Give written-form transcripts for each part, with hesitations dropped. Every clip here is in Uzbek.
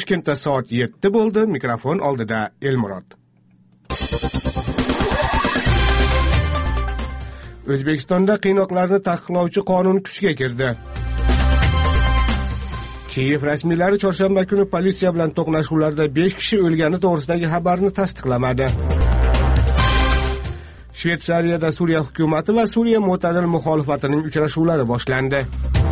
Toshkentda soat 7 bo'ldi. Mikrofon oldida Elmurod. O'zbekistonda qiynoqlarni taqiqlovchi qonun kuchga kirdi. Kiyev rasmiylari chorshanba kuni politsiya bilan to'qnashuvlarda 5 kishi o'lgani to'g'risidagi xabarni tasdiqlamadi. Shveysariyada Suriya hukumati va Suriya mo'tadil muxolifatining uchrashuvlari boshlandi.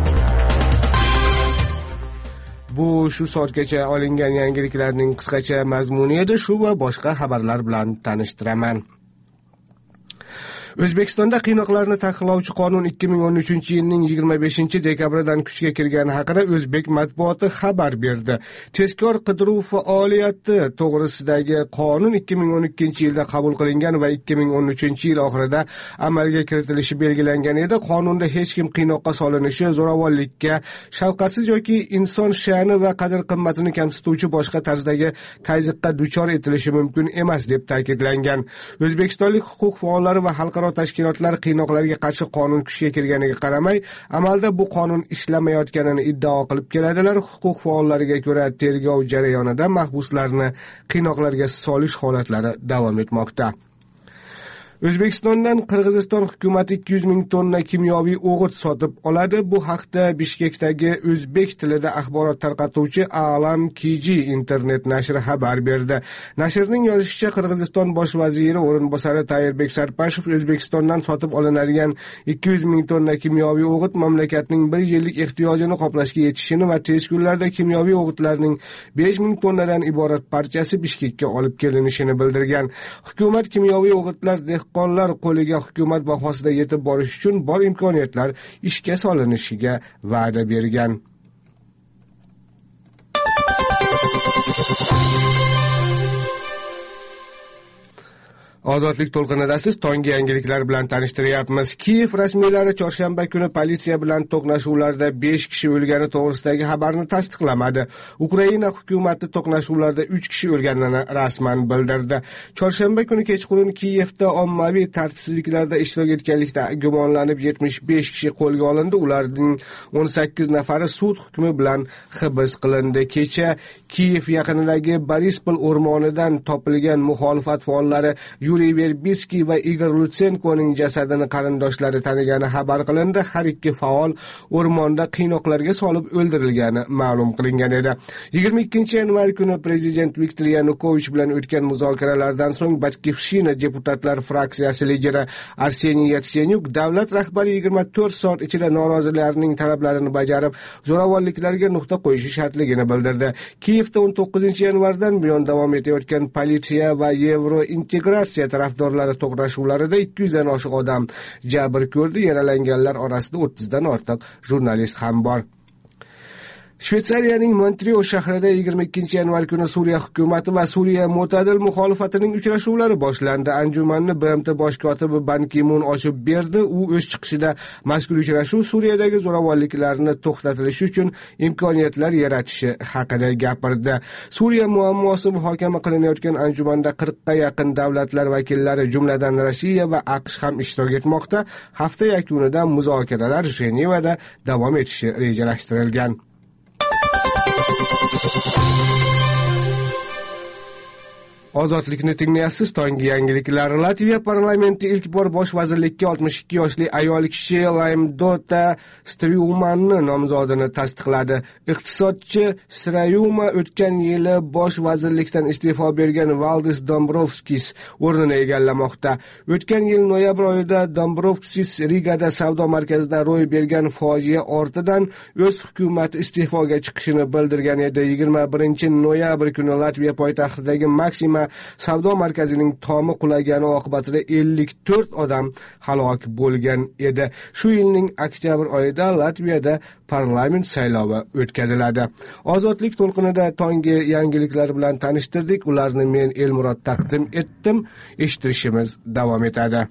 Bu shu soatgacha olingan yangiliklarning qisqacha mazmuni edi. Shu va boshqa xabarlar bilan tanishtiraman. O'zbekistonda qiynoqlarni taqiqlovchi qonun 2013-yilning 25-dekabridan kuchga kirgani haqida o'zbek matbuoti xabar berdi. Tezkor qidiruv faoliyati to'g'risidagi qonun 2012-yilda qabul qilingan va 2013-yil oxirida amalga kiritilishi belgilangan edi. Qonunda hech kim qiynoqqa solinishi, zo'ravonlikka, shafqatsiz yoki inson sha'ni va qadr-qimmatini kamsituvchi boshqa tarzdagi tazyiqqa duchor etilishi mumkin emas deb ta'kidlangan. O'zbekistonlik huquq faollari va xalqaro tashkilotlar qiynoqlarga qarshi qonun kuchga kirganiga qaramay, amalda bu qonun ishlamayotganini iddao qilib keladilar. Huquq faollariga ko'ra, tergov jarayonida mahbuslarni qiynoqlarga solish holatlari davom etmoqda. O'zbekistondan Qirg'iziston hukumati 200 ming tonna kimyoviy o'g'it sotib oladi. Bu haqda Bishkekdagi o'zbek tilida axborot tarqatuvchi Alam Kiji internet nashri xabar berdi. Nashrning yozishicha, Qirg'iziston bosh vaziri o'rinbosari Tayirbek Sarpashev O'zbekistondan sotib olinadigan 200 ming tonna kimyoviy o'g'it mamlakatning 1 yillik ehtiyojini qoplashga yetishini va tez kunlarda kimyoviy o'g'itlarning 5 ming tonnadan iborat parchasi Bishkekka olib kelinishini bildirgan. Hukumat kimyoviy o'g'itlar dehqonlar qo'liga hukumat bahosida yetib borish uchun bor imkoniyatlar ishga solinishiga va'da bergan. Ozodlik to'lqinidasiz tonggi yangiliklar bilan tanishtiryapmiz. Kiyev rasmiylari chorshanba kuni politsiya bilan to'qnashuvlarda 5 kishi o'lgani to'g'risidagi xabarni tasdiqlamadi. Ukraina hukumati to'qnashuvlarda 3 kishi o'lganini rasman bildirdi. Chorshanba kuni kechqurun Kiyevda ommaviy tartibsizliklarda ishtirok etganlikda gumonlanib 75 kishi qo'lga olindi. Ularning 18 nafari sud hukmi bilan hibs qilindi. Kecha Kiyev yaqinidagi Borispol o'rmonidan topilgan muxolifat faollari Yuriy Verbitsky va Igor Lutsenkoning jasadini qarindoshlari tanigani xabar qilindi. Har ikki faol o'rmonda qiynoqlarga solib o'ldirilgani ma'lum qilingan edi. 22-yanvar kuni prezident Viktor Yanukovich bilan o'tgan muzokaralardan so'ng Batькivshina deputatlar fraksiyasi lideri Arseniy Yatsenyuk davlat rahbari 24 soat ichida norozilarning talablarini bajarib, zo'ravonliklarga nuqta qo'yishi shartligini bildirdi. Kiyevda 19-yanvardan buyon davom etayotgan politsiya va Yevrointegratsiya tarafdorlari to'qnashuvlarida 200 dan oshiq odam jabr ko'rdi. Yaralanganlar orasida 30 dan ortiq jurnalist ham bor. Shveysariyaning Montreux shahrida 22-yanvar kuni Suriya hukumati va Suriya mo'tadil muxolifatining uchrashuvlari boshlandi. Anjumanni BMT bosh kotibi Ban Ki-mun ochib berdi. U o'z chiqishida mazkur uchrashuv Suriyadagi zo'ravonliklarni to'xtatilishi uchun imkoniyatlar yaratishi haqida gapirdi. Suriya muammosi muhokama qilinayotgan anjumanda 40 ga yaqin davlatlar vakillari, jumladan Rossiya va AQSh ham ishtirok etmoqda. Hafta yakunida muzokaralar Jenevada davom etishi rejalashtirilgan. Ozodlikni tinglayapsiz. Tonggi yangiliklar. Latviya parlamenti ilk bor bosh vazirlikka 62 yoshli ayol kishi Laimdota Striyumanni nomzodini tasdiqladi. Iqtisodchi Striyuma o'tgan yili bosh vazirlikdan iste'fo bergan Valdis Dombrovskis o'rnini egallamoqda. O'tgan yil noyabr oyida Dombrovskis Rigada savdo markazida ro'y bergan fojia ortidan o'z hukumati iste'foga chiqishini bildirgan edi. 21-noyabr kuni Latviya poytaxtidagi Maxima savdo markazining tomi qulagani oqibatida 54 odam halok bo'lgan edi. Shu yilning oktyabr oyida Latviyada parlament saylovi o'tkaziladi. Ozodlik to'lqinida tonggi yangiliklar bilan tanishtirdik. Ularni men Elmurod taqdim etdim. Eshittirishimiz davom etadi.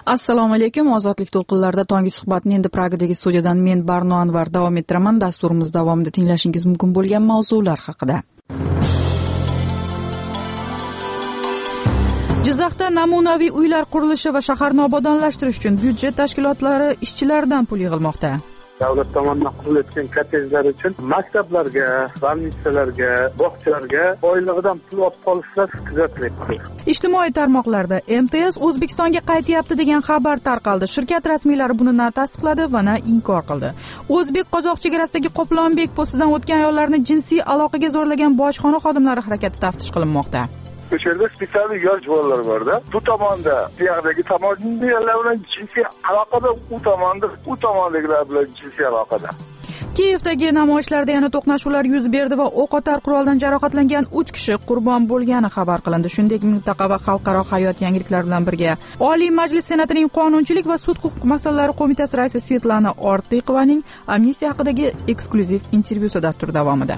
Assalomu alaykum. Ozodlik to'lqinlarida tongi suhbatni endi Pragadagi studiyadan men Barno Anvar davom ettiraman. Dasturimiz davomida tinglashingiz mumkin bo'lgan mavzular haqida. Jizzaxda namunaviy uylar qurilishi va shaharni obodonlashtirish uchun byudjet tashkilotlari ishchilaridan pul yig'ilmoqda. Davlat tomonidan qurilayotgan kottejlar uchun maktablarga, bolnitsalarga, bog'chalarga oylig'idan pul olib qolishlar kuzatilyapti. Ijtimoiy tarmoqlarda MTS O'zbekistonga qaytyapti degan xabar tarqaldi. Shirkat rasmiylari buni na tasdiqladi va na inkor qildi. O'zbek-qozoq chegarasidagi Qoplonbek postidan o'tgan ayollarni jinsiy aloqaga zo'rlagan bojxona xodimlari harakati taftish qilinmoqda. O'sha yerda spesial yosh bolalar bor-da. Bu tomonda, bu yoqdagi tomondagilar bilan jinsiy aloqada, u tomondagilar bilan jinsiy aloqada. Kiyevdagi namoyishlarda yana to'qnashuvlar yuz berdi va o'qotar quroldan jarohatlangan 3 kishi qurbon bo'lgani xabar qilindi. Shuningdek, mintaqa va xalqaro hayot yangiliklar bilan birga Oliy Majlis Senatining Qonunchilik va sud huquq masalalari qo'mitasi raisi Svetlana Ortiqovaning amnistiya haqidagi eksklyuziv intervyusi dastur davomida.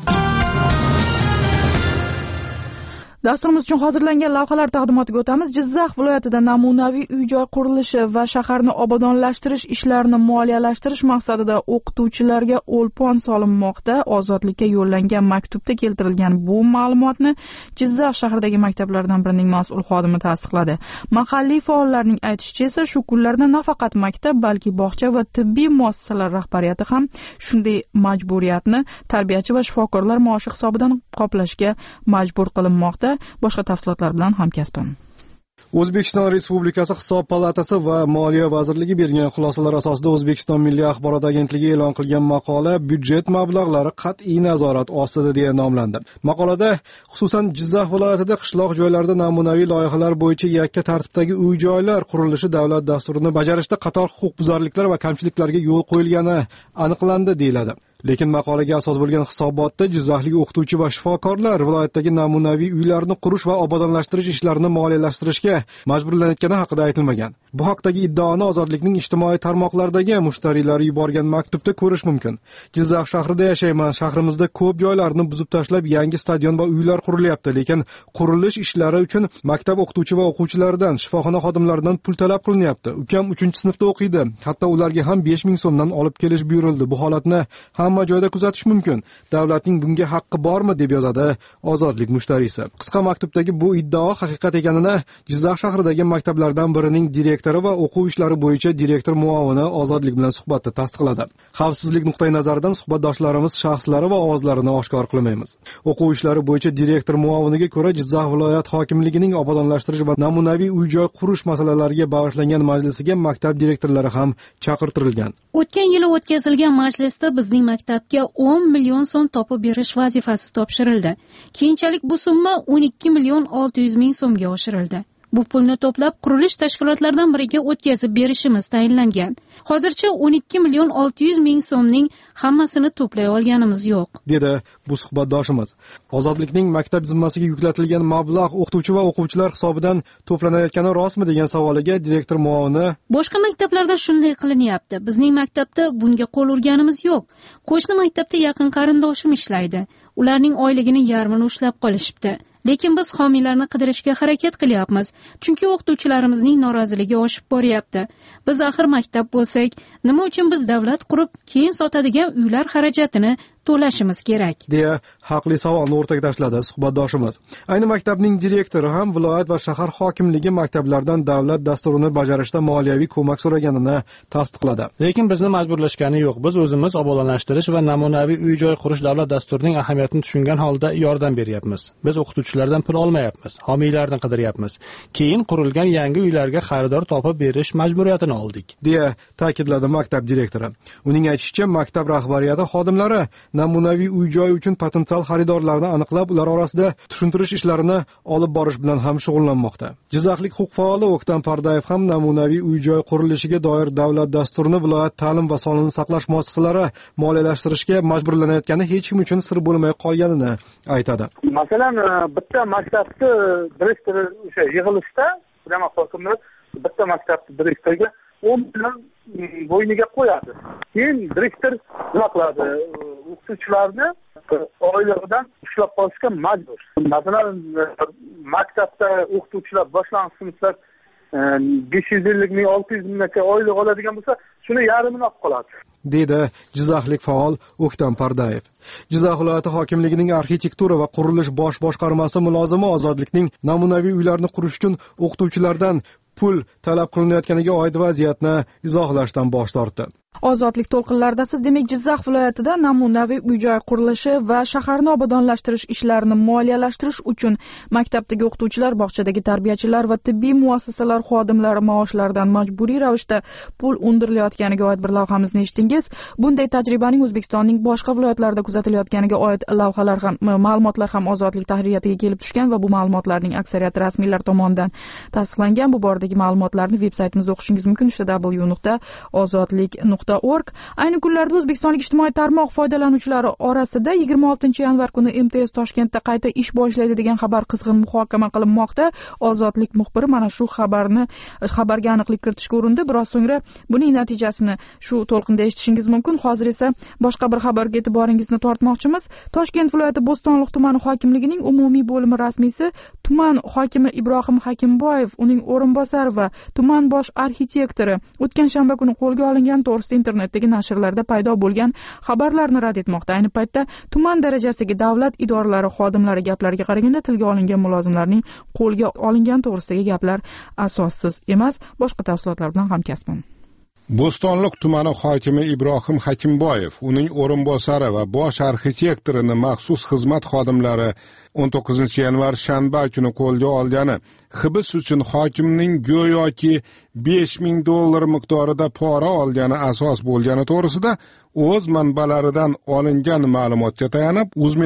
Dasturimiz uchun hozirlangan lavhalar taqdimotiga o'tamiz. Jizzax viloyatida namunaviy uy-joy qurilishi va shaharni obodonlashtirish ishlarini moliyalashtirish maqsadida o'qituvchilarga o'lpon solinmoqda. Ozodlikka yo'llangan maktubda keltirilgan bu ma'lumotni Jizzax shahridagi maktablardan birining mas'ul xodimi tasdiqladi. Mahalliy faollarning aytishicha esa shu kunlarda nafaqat maktab, balki bog'cha va tibbiy muassasalar rahbariyati ham shunday majburiyatni tarbiyachi va shifokorlar maoshi hisobidan qoplashga majbur qilinmoqda. Boshqa tafsilotlar bilan hamkasbim. O'zbekiston Respublikasi Hisob palatasi va Moliya vazirligi bergan xulosalar asosida O'zbekiston Milliy axborot agentligi e'lon qilgan maqola byudjet mablag'lari qat'iy nazorat ostida deya nomlandi. Maqolada xususan Jizzax viloyatida qishloq joylarda namunaviy loyihalar bo'yicha yakka tartibdagi uy-joylar qurilishi davlat dasturini bajarishda qator huquqbuzarliklar va kamchiliklarga yo'l qo'yilgani aniqlandi deyiladi. Lekin maqolaga asos bo'lgan hisobotda jizzaxlik o'qituvchi va shifokorlar viloyatdagi namunaviy uylarni qurish va obodonlashtirish ishlarini moliyalashtirishga majburlanayotgani haqida aytilmagan. Bu haqdagi iddaoni Ozodlikning ijtimoiy tarmoqlardagi mushtariylari yuborgan maktubda ko'rish mumkin. Jizzax shahrida yashayman. Shahrimizda ko'p joylarni buzib tashlab yangi stadion va uylar qurilyapti, lekin qurilish ishlari uchun maktab o'qituvchi va o'quvchilaridan, shifoxona xodimlaridan pul talab qilinyapti. Ukam 3-sinfda o'qiydi. Hatto ularga ham 5000 so'mdan olib kelish buyurildi. Bu holatni hamma joyda kuzatish mumkin. Davlatning bunga haqqi bormi deb yozadi Ozodlik mushtarisi. Qisqa maktubdagi bu iddao haqiqat ekanini Jizzax shahridagi maktablardan birining direktori va o'quv ishlari bo'yicha direktor muavini Ozodlik bilan suhbatda tasdiqladi. Xavfsizlik nuqtai nazaridan suhbatdoshlarimiz shaxslari va ovozlarini oshkor qilmaymiz. O'quv ishlari bo'yicha direktor muaviniga ko'ra Jizzax viloyat hokimligining obodonlashtirish va namunaviy uy-joy qurish masalalariga bag'ishlangan majlisiga maktab direktorlari ham chaqirtirilgan. O'tgan yili o'tkazilgan majlisda bizning maktabga 10 million so'm topib berish vazifasi topshirildi. Keyinchalik bu summa 12 million 600 ming so'mga oshirildi. Bu pulni to'plab qurilish tashkilotlaridan biriga o'tkazib berishimiz tayinlangan. Hozircha 12 million 600 ming so'mning hammasini to'play olganimiz yo'q, dedi bu suhbatdoshimiz. Ozodlikning maktab zimmasiga yuklatilgan mablag' o'qituvchi va o'quvchilar hisobidan to'planayotgani rostmi degan savoliga direktor muavini: boshqa maktablarda shunday qilinyapti. Bizning maktabda bunga qo'l urganimiz yo'q. Qo'shni maktabda yaqin qarindoshim ishlaydi. Ularning oyligini yarmini ushlab qolishibdi. Lekin biz homiylarni qidirishga harakat qilyapmiz. Chunki o'qituvchilarimizning noroziligi oshib boryapti. Biz axir maktab bo'lsak, nima uchun biz davlat qurib, keyin sotadigan uylar xarajatini to'lashimiz kerak, deya haqli savolni o'rtaga tashladi suhbatdoshimiz. Ayni maktabning direktori ham viloyat va shahar hokimligi maktablardan davlat dasturini bajarishda moliyaviy ko'mak so'raganini tasdiqladi. Lekin bizni majburlashgani yo'q. Biz o'zimiz obodonlashtirish va namunaviy uy-joy qurish davlat dasturining ahamiyatini tushungan holda yordam beryapmiz. Biz o'qituvchilardan pul olmayapmiz, homiylarni qidiryapmiz. Keyin qurilgan yangi uylarga xaridor topib berish majburiyatini oldik, deya ta'kidladi maktab direktori. Uning aytishicha, maktab rahbariyati xodimlari namunaviy uy-joy uchun potensial xaridorlarni aniqlab, ular orasida tushuntirish ishlarini olib borish bilan ham shug'ullanmoqda. Jizzaxlik huquq faoli O'ktam Pardayev ham namunaviy uy-joy qurilishiga doir davlat dasturini viloyat ta'lim va sog'liqni saqlash muassasalari moliyalashtirishga majburlanayotgani hech kim uchun sir bo'lmay qolganini aytadi. Masalan, bitta maktabni direktori o'sha yig'ilishda jamoat hokimlari bitta maktabni direktoriga 10 million bo'yniga qo'yadi. Keyin direktor nima qiladi? O'qituvchilarni oylig'idan ushlab qolishga majbur. Masalan, maktabda o'qituvchilar boshlang'ich sinflar 500 minglik 600 minggacha oylik oladigan bo'lsa, shuni yarmini olib qoladi. Dedi Jizzaxlik faol O'ktam Pardayev. Jizzax viloyati hokimligining arxitektura va qurilish bosh boshqarmasi mulozimi Ozodlikning namunaviy uylarni qurish uchun o'qituvchilardan pul talab qilinayotganiga oid vaziyatni izohlashdan bosh tortdi. Ozodlik to'lqinlarida siz demak Jizzax viloyatida namunaviy uy-joy qurilishi va shaharni obodonlashtirish ishlarini moliyalashtirish uchun maktabdagi o'qituvchilar, bog'chadagi tarbiyachilar va tibbiy muassasalar xodimlari maoshlaridan majburiy ravishda pul undirilayotganiga oid bir lavhamizni eshitdingiz. Bunday tajribaning O'zbekistonning boshqa viloyatlarida kuzatilayotganiga oid lavhalar ham, ma'lumotlar ham Ozodlik tahririyatiga kelib tushgan va bu ma'lumotlarning aksariyati rasmiylar tomonidan tasdiqlangan. Bu boradagi ma'lumotlarni veb-saytimizda o'qishingiz mumkin w.ozodlik.org. Ayni kunlarda O'zbekistonlik ijtimoiy tarmoq foydalanuvchilari orasida 26-yanvar kuni MTS Toshkentda qayta ish boshlaydi degan xabar qizg'in muhokama qilinmoqda. Ozodlik muxbiri mana shu xabarga aniqlik kiritishga urindi. Biroz so'ngra buning natijasini shu to'lqinda eshitishingiz mumkin. Hozir esa boshqa bir xabarga e'tiboringizni tortmoqchimiz. Toshkent viloyati Bo'stonliq tumani hokimligining umumiy bo'limi rasmiysi tuman hokimi Ibrohim Hakimboyev, uning o'rinbosari va tuman bosh arxitektori o'tgan shanba kuni qo'lga olingan to'g'risida internetdagi nashrlarda paydo bo'lgan xabarlarni rad etmoqda. Ayni paytda tuman darajasidagi davlat idoralari xodimlari gaplariga qaraganda tilga olingan mulozimlarning qo'lga olingani to'g'risidagi gaplar asossiz emas. Boshqa tafsilotlar bilan hamkasbim. Bo'stonliq tumani hokimi Ibrohim Hakimboyev, uning o'rinbosari va bosh arxitektorini maxsus xizmat xodimlari 19-yanvar shanba kuni qo'lga olgani, hibs uchun hokimning go'yoki $5,000 miqdorida pora olgani asos bo'lgani to'g'risida o'z manbalaridan olingan ma'lumotga tayanib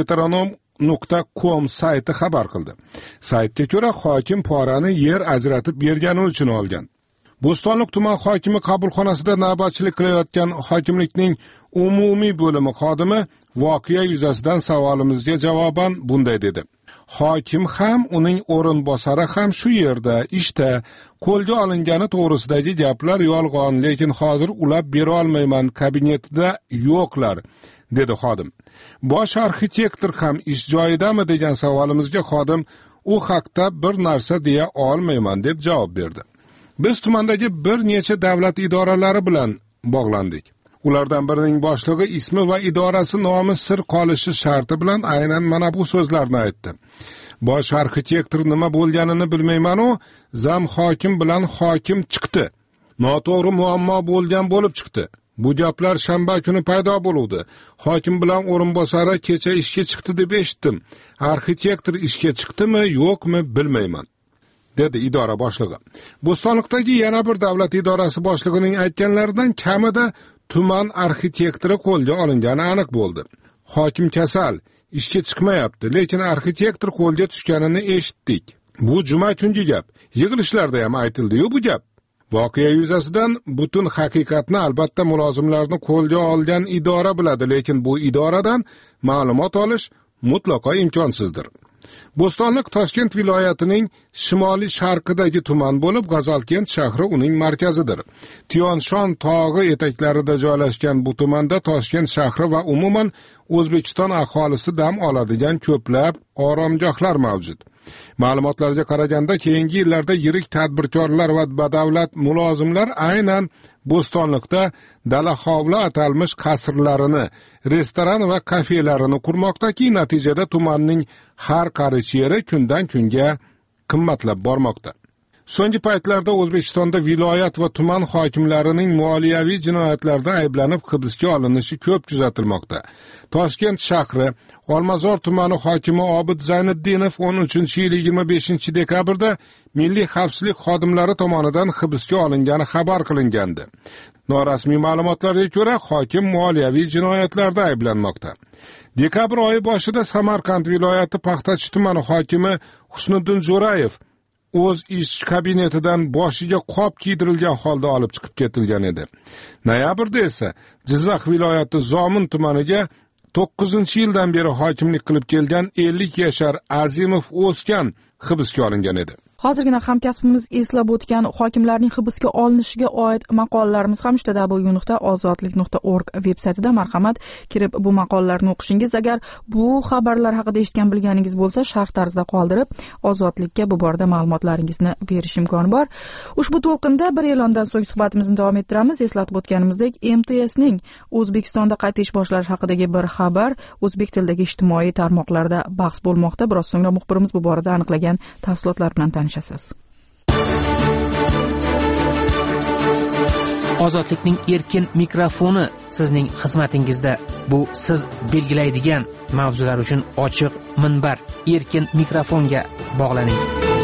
uzmetronom.com sayti xabar qildi. Saytga ko'ra, hokim porani yer ajratib bergani uchun olgan. Bo'stonliq tuman hokimi qabulxonasida navbatchilik qilayotgan hokimlikning umumiy bo'limi xodimi voqea yuzasidan savolimizga javoban bunday dedi. Hokim ham, uning o'rinbosari ham shu yerda, ishda, qo'lga olingani to'g'risidagi gaplar yolg'on, lekin hozir ulab bera olmayman, kabinetida yo'qlar, dedi xodim. Bosh arxitektor ham ish joyidami degan savolimizga xodim u haqda bir narsa deya olmayman deb javob berdi. Biz tumandagi bir necha davlat idoralari bilan bog'landik. Ulardan birining boshlig'i ismi va idorasi nomi sir qolishi sharti bilan aynan mana bu so'zlarni aytdi. Bosh arxitektor nima bo'lganini bilmayman-u, zam hokim bilan hokim chiqdi. Noto'g'ri muammo bo'lib chiqdi. Bu gaplar shanba kuni paydo bo'ldi. Hokim bilan o'rinbosari kecha ishga chiqdi deb eshitdim. Arxitektor ishga chiqdimi, yo'qmi bilmayman, dedi idora boshlig'i. Bo'stonliqdagi yana bir davlat idorasi boshlig'ining aytganlaridan kamida tuman arxitektori qo'lga olingani aniq bo'ldi. Hokim kasal, ishga chiqmayapti, lekin arxitektor qo'lga tushganini eshitdik. Bu juma kungi gap. Yig'ilishlarda ham aytildi-yu bu gap. Voqea yuzasidan butun haqiqatni albatta mulozimlarni qo'lga olgan idora biladi, lekin bu idoradan ma'lumot olish mutlaqo imkonsizdir. Bo'stonliq Toshkent viloyatining shimoliy sharqidagi tuman bo'lib, G'azalkent shahri uning markazidir. Tiyonshon tog'i etaklarida joylashgan bu tumanda Toshkent shahri va umuman O'zbekiston aholisi dam oladigan ko'plab oromgohlar mavjud. Ma'lumotlarga qaraganda, keyingi yillarda yirik tadbirkorlar va badavlat mulozimlar aynan Bo'stonliqda dala hovli atalmish qasrlarini, restoran va kafelarini qurmoqdaki, natijada tumanning har qarich yeri kundan kunga qimmatlab bormoqda. So'nggi paytlarda O'zbekistonda viloyat va tuman hokimlarining moliyaviy jinoyatlarda ayblanib hibsga olinishi ko'p kuzatilmoqda. Toshkent shahri Olmazor tumani hokimi Obid Zayniddinov 13-yil 25-dekabrda milliy xavfsizlik xodimlari tomonidan hibsga olingani xabar qilingandi. Norasmiy ma'lumotlarga ko'ra, hokim moliyaviy jinoyatlarda ayblanmoqda. Dekabr oyi boshida Samarqand viloyati Paxtachi tumani hokimi Husniddin Jo'rayev o'z ish kabinetidan boshiga qop kiydirilgan holda olib chiqib ketilgan edi. Noyabrda esa Jizzax viloyati Zomin tumaniga 9-yildan beri hokimlik qilib kelgan 50 yashar Azimov O'skan hibsga olingan edi. Hozirgina hamkasbimiz eslab o'tgan hokimlarning hibsga olinishiga oid maqolalarimiz ham www.ozodlik.org veb-saytida. Marhamat, kirib bu maqolalarni o'qishingiz. Agar bu xabarlar haqida eshitgan bilganingiz bo'lsa, sharh tarzida qoldirib, Ozodlikka bu borada ma'lumotlaringizni berish imkoni bor. Ushbu to'lqinda bir e'londan so'ng suhbatimizni davom ettiramiz. Eslatib o'tganimizdek, MTSning O'zbekistonda qayta ish boshlash haqidagi bir xabar o'zbek tilidagi ijtimoiy tarmoqlarda bahs bo'lmoqda. Biroz so'ngra muxbirimiz bu borada aniqlagan tafsilotlar bilan tanishasiz. Ozodlikning erkin mikrofoni sizning xizmatingizda. Bu siz belgilaydigan mavzular uchun ochiq minbar. Erkin mikrofonga bog'laning.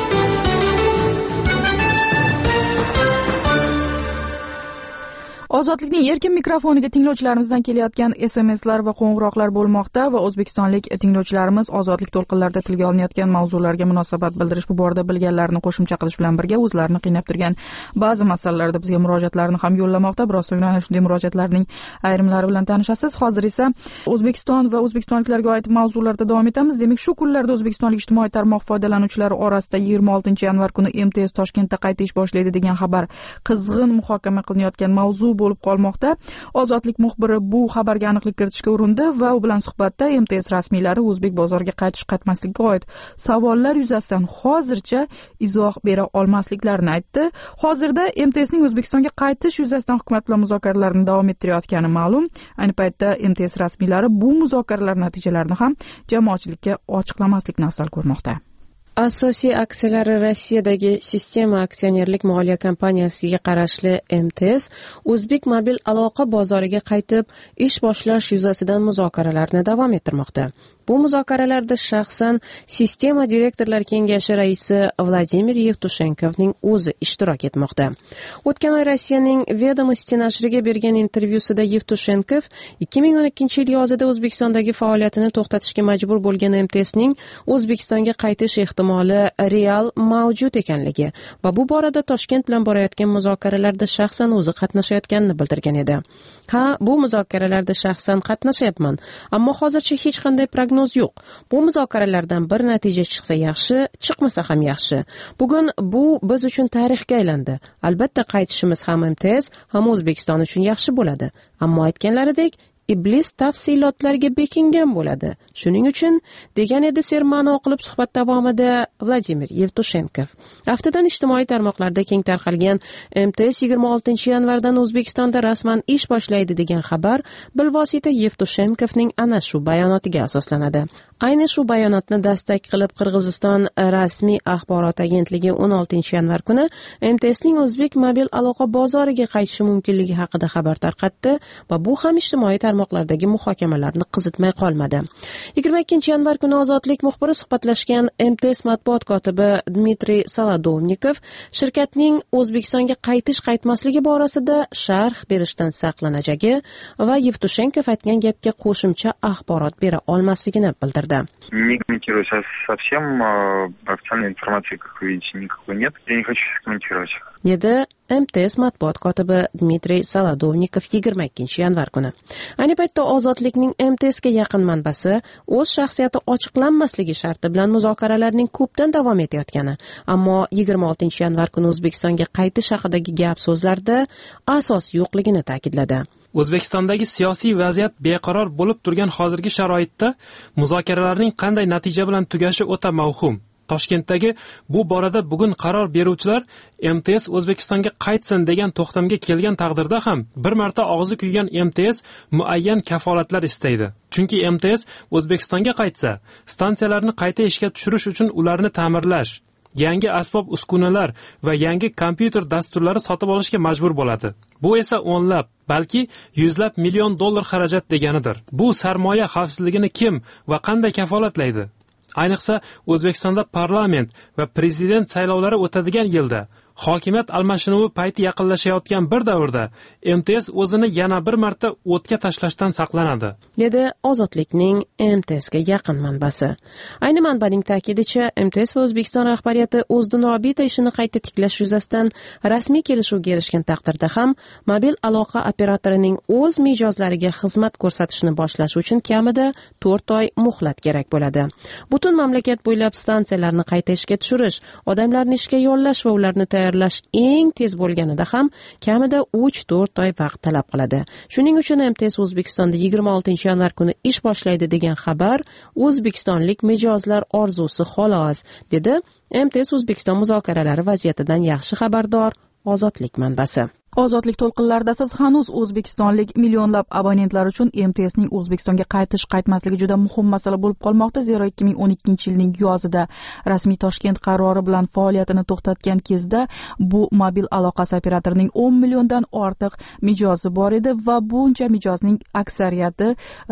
Ozodlikning erkin mikrofoniga tinglovchilarimizdan kelayotgan SMSlar va qo'ng'iroqlar bo'lmoqda va o'zbekistonlik tinglovchilarimiz Ozodlik to'lqinlarida tilga olinayotgan mavzularga munosabat bildirish, bu borada bilganlarini qo'shimcha qilish bilan birga o'zlarini qiynab turgan ba'zi masalalarda bizga murojaatlarni ham yo'llamoqda. Biroz so'ngra ana shunday murojaatlarning ayrimlari bilan tanishasiz. Hozir esa O'zbekiston va o'zbekistonliklarga oid mavzularda davom etamiz. Demak, shu kunlarda o'zbekistonlik ijtimoiy tarmoq foydalanuvchilari orasida 26-yanvar kuni MTS Toshkentda qayta ish boshlaydi degan xabar qizg'in muhokama qilinayotgan mavzu bo'lib qolmoqda. Ozodlik muxbiri bu xabarga aniqlik kiritishga urindi va u bilan suhbatda MTS rasmiylari o'zbek bozoriga qaytish-qaytmasligiga oid savollar yuzasidan hozircha izoh bera olmasliklarini aytdi. Hozirda MTSning O'zbekistonga qaytish yuzasidan hukumat bilan muzokaralarni davom ettirayotgani ma'lum. Ayni paytda MTS rasmiylari bu muzokaralar natijalarini ham jamoatchilikka ochiqlamaslikni afzal ko'rmoqda. Asosiy aksiyalari Rossiyadagi Sistema aksionerlik moliya kompaniyasiga qarashli MTS o'zbek mobil aloqa bozoriga qaytib ish boshlash yuzasidan muzokaralarni davom ettirmoqda. Bu muzokaralarda shaxsan Sistema direktorlar kengashi raisi Vladimir Yevtushenkovning o'zi ishtirok etmoqda. O'tgan oy Rossiyaning Vedomosti nashriga bergan intervyusida Yevtushenkov 2012-yil yozida O'zbekistondagi faoliyatini to'xtatishga majbur bo'lgan MTSning O'zbekistonga qaytish ehtimoli real mavjud ekanligi va bu borada Toshkent bilan borayotgan muzokaralarda shaxsan o'zi qatnashayotganini bildirgan edi. Ha, bu muzokaralarda shaxsan qatnashyapman, ammo hozircha hech qanday prognoz yo'q. Bu muzokaralardan bir natija chiqsa yaxshi, chiqmasa ham yaxshi. Bugun bu biz uchun tarixga aylandi. Albatta qaytishimiz ham MTS, ham O'zbekiston uchun yaxshi bo'ladi. Ammo aytganlaridek, iblis tafsilotlarga bekingan bo'ladi. Shuning uchun degan edi serma'no qilib suhbat davomida Vladimir Yevtushenkov. Haftadan ijtimoiy tarmoqlarda keng tarqalgan MTS 26-yanvardan O'zbekistonda rasman ish boshlaydi degan xabar bilvosita Yevtushenkovning ana shu bayonotiga asoslanadi. Ayni shu bayonotni dastak qilib Qirg'iziston rasmiy axborot agentligi 16-yanvar kuni MTSning o'zbek mobil aloqa bozoriga qaytishi mumkinligi haqida xabar tarqatdi va bu ham ijtimoiy tarmoqlardagi muhokamalarni qizitmay qolmadi. 22-yanvar kuni Ozodlik muxbiri suhbatlashgan MTS matbuot kotibi Dmitriy Solodovnikov shirkatning O'zbekistonga qaytish-qaytmasligi borasida sharh berishdan saqlanajagi va Yevtushenkov aytgan gapga qo'shimcha axborot bera olmasligini bildirdi. Не комментирую совсем, официальной информации, как вы видите, никакой нет. Я не хочу комментировать. Dedi MTS matbuot kotibi Dmitriy Solodovnikov 22-yanvar kuni. Ayni paytda Ozodlikning MTSga yaqin manbasi o'z shaxsiyati ochiqlanmasligi sharti bilan muzokaralarning ko'pdan davom etayotgani, ammo 26-yanvar kuni O'zbekistonga qaytish haqidagi gap so'zlarda asos yo'qligini ta'kidladi. O'zbekistondagi siyosiy vaziyat beqaror bo'lib turgan hozirgi sharoitda muzokaralarning qanday natija bilan tugashi o'ta mavhum. Toshkentdagi bu borada bugun qaror beruvchilar MTS O'zbekistonga qaytsin degan to'xtamga kelgan taqdirda ham bir marta og'zi kuygan MTS muayyan kafolatlar istaydi. Chunki MTS O'zbekistonga qaytsa, stansiyalarni qayta ishga tushirish uchun ularni ta'mirlash, yangi asbob uskunalar va yangi kompyuter dasturlari sotib olishga majbur bo'ladi. Bu esa o'nlab, balki yuzlab million dollar xarajat deganidir. Bu sarmoya xavfsizligini kim va qanday kafolatlaydi? Ayniqsa O'zbekistonda parlament va prezident saylovlari o'tadigan yilda hokimiyat almashinuvi payti yaqinlashayotgan bir davrda MTS o'zini yana bir marta o'tga tashlashdan saqlanadi, dedi Ozodlikning MTSga yaqin manbasi. Ayni manbaning ta'kidicha, MTS va O'zbekiston rahbariyati o'zini orbita ishini qayta tiklash yuzasidan rasmiy kelishuvga erishgan taqdirda ham mobil aloqa operatorining o'z mijozlariga xizmat ko'rsatishni boshlash uchun kamida 4 oy muhlat kerak bo'ladi. Butun mamlakat bo'ylab stansiyalarni qayta ishga tushirish, odamlarni ishga yollash va ularni tayyorlash eng tez bo'lganida ham kamida 3-4 oy vaqt talab qiladi. Shuning uchun MTS O'zbekistonda 26-yanvar kuni ish boshlaydi degan xabar o'zbekistonlik mijozlar orzusi xolos, dedi MTS O'zbekiston muzokaralari vaziyatidan yaxshi xabardor Ozodlik manbasi. Ozodlik to'lqinlarida siz hanuz o'zbekistonlik millionlab abonentlar uchun MTSning O'zbekistonga qaytmasligi juda muhim masala bo'lib qolmoqda. Zero 2012-yilning yozida rasmiy Toshkent qarori bilan faoliyatini to'xtatgan kezda bu mobil aloqasi operatorining 10 milliondan ortiq mijozi bor edi va buncha mijozning aksariyati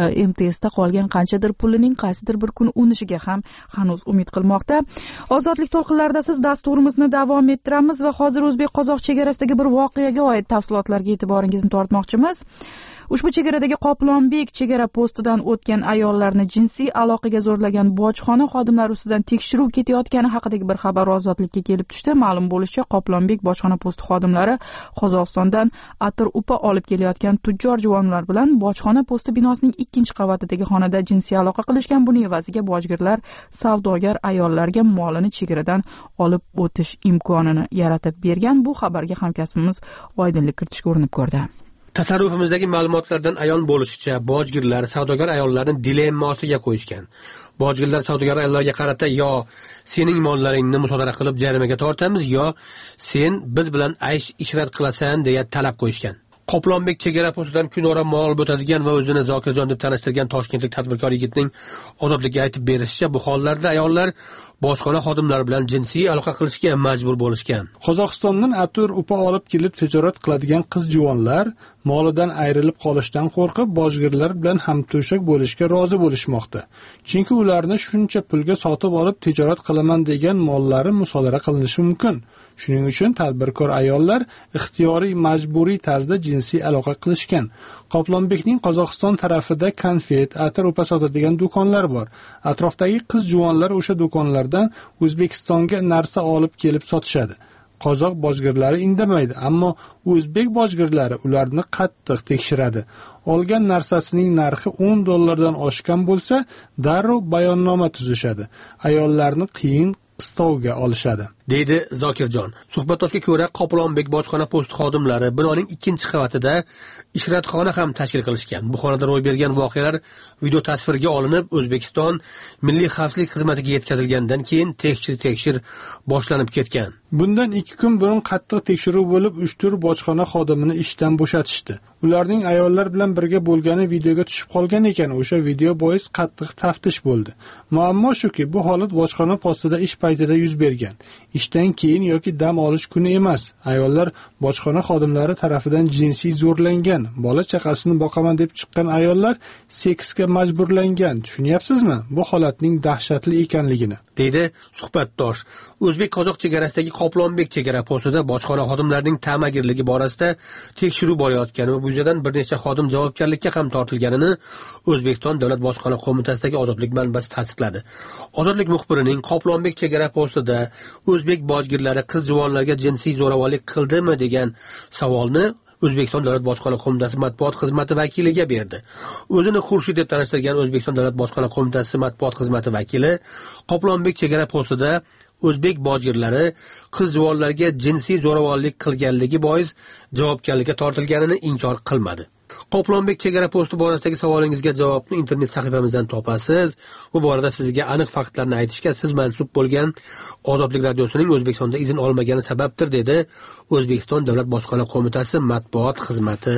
MTSda qolgan qanchadir pulining qaysidir bir kun unishiga ham hanuz umid qilmoqda. Ozodlik to'lqinlarida siz dasturimizni davom ettiramiz va hozir o'zbek-qozoq chegarasidagi bir voqeaga oid tafsilotlarga e'tiboringizni tortmoqchimiz. Ushbu chegaradagi Qoplonbek chegara postidan o'tgan ayollarni jinsiy aloqaga zo'rlagan bojxona xodimlari ustidan tekshiruv ketayotgani haqidagi bir xabar Ozodlikka kelib tushdi. Ma'lum bo'lishicha, Qoplonbek bojxona posti xodimlari Qozog'istondan atir upa olib kelayotgan tujjor juvonlar bilan bojxona posti binosining 2-qavatidagi xonada jinsiy aloqa qilishgan. Buning evaziga bojgirlar savdogar ayollarga molini chegaradan olib o'tish imkonini yaratib bergan. Bu xabarga hamkasbimiz oydinlik kiritishga urinib ko'rdi. Tasarrufimizdagi ma'lumotlardan ayon bo'lishicha, bojgirlar savdogar ayollarni dilemma ostiga qo'yishgan. Bojgirlar savdogar ayollarga qarata yo sening mollaringni musodara qilib jarimaga tortamiz, yo sen biz bilan aysh ishrat qilasan deya talab qo'yishgan. Qoplonbek chegara postidan kunora mol o'tadigan va o'zini Zokirjon deb tanishtirgan toshkentlik tadbirkor yigitning Ozodlikka aytib berishicha, bu hollarda ayollar bojxona xodimlari bilan jinsiy aloqa qilishga majbur bo'lishgan. Qozog'istondan atir upa olib kelib tijorat qiladigan qiz juvonlar molidan ayrilib qolishdan qo'rqib bojgirlar bilan hamto'shak bo'lishga rozi bo'lishmoqda. Chunki ularni shuncha pulga sotib olib tijorat qilaman degan mollari musodara qilinishi mumkin. Shuning uchun tadbirkor ayollar ixtiyoriy majburiy tarzda jinsiy aloqa qilishgan. Qoplonbekning Qozog'iston tarafida konfet, atir upa sotadigan do'konlar bor. Atrofdagi qiz juvonlar o'sha do'konlardan O'zbekistonga narsa olib kelib sotishadi. Qozoq bojgirlari indamaydi, ammo o'zbek bojgirlari ularni qattiq tekshiradi. Olgan narsasining narxi $10 oshgan bo'lsa, darrov bayonnoma tuzishadi. Ayollarni qiyin qistovga olishadi, deydi Zokirjon. Suhbatdoshga ko'ra, Qoplonbek bojxona posti xodimlari binoning 2-qavatida ishratxona ham tashkil qilishgan. Bu xonada ro'y bergan voqealar video tasvirga olinib, O'zbekiston Milliy xavfsizlik xizmatiga yetkazilgandan keyin tekshir boshlanib ketgan. Bundan 2 kun burun qattiq tekshiruv bo'lib, 3-4 bojxona xodimini ishdan bo'shatishdi. Ularning ayollar bilan birga bo'lgani videoga tushib qolgan ekan. O'sha video bois qattiq taftish bo'ldi. Muammo shuki, bu holat bojxona postida ish paytida yuz bergan. Ishdan keyin yoki dam olish kuni emas. Ayollar bojxona xodimlari tarafidan jinsiy zo'rlangan. Bola chaqasini boqaman deb chiqqan ayollar seksga majburlangan. Tushunyapsizmi? Bu holatning dahshatli ekanligini, deydi suhbatdosh. O'zbek-qozoq chegarasidagi Qoplonbek chegara postida bojxona xodimlarining ta'magirligi borasida tekshiruv borayotgani va bu yuzasidan bir necha xodim javobgarlikka ham tortilganini O'zbekiston Davlat bojxona qo'mitasidagi Ozodlik manbasi tasdiqladi. Ozodlik muxbirining Qoplonbek chegara postida o'zbek bojgirlari qiz juvonlarga jinsiy zo'ravonlik qildimi degan savolni O'zbekiston Davlat bojxona qo'mitasi matbuot xizmati vakiliga berdi. O'zini Xurshid deb tanishtirgan O'zbekiston Davlat bojxona qo'mitasi matbuot xizmati vakili Qoplonbek chegara postida o'zbek bojgirlari qiz juvonlarga jinsiy zo'ravonlik qilganligi bois javobgarlikka tortilganini inkor qilmadi. Qoplonbek chegara posti borasidagi savolingizga javobni internet sahifamizdan topasiz. Bu borada sizga aniq faktlarni aytishga siz mansub bo'lgan Ozodlik radiosining O'zbekistonda izn olmagani sababdir, dedi O'zbekiston Davlat bojxona qo'mitasi matbuot xizmati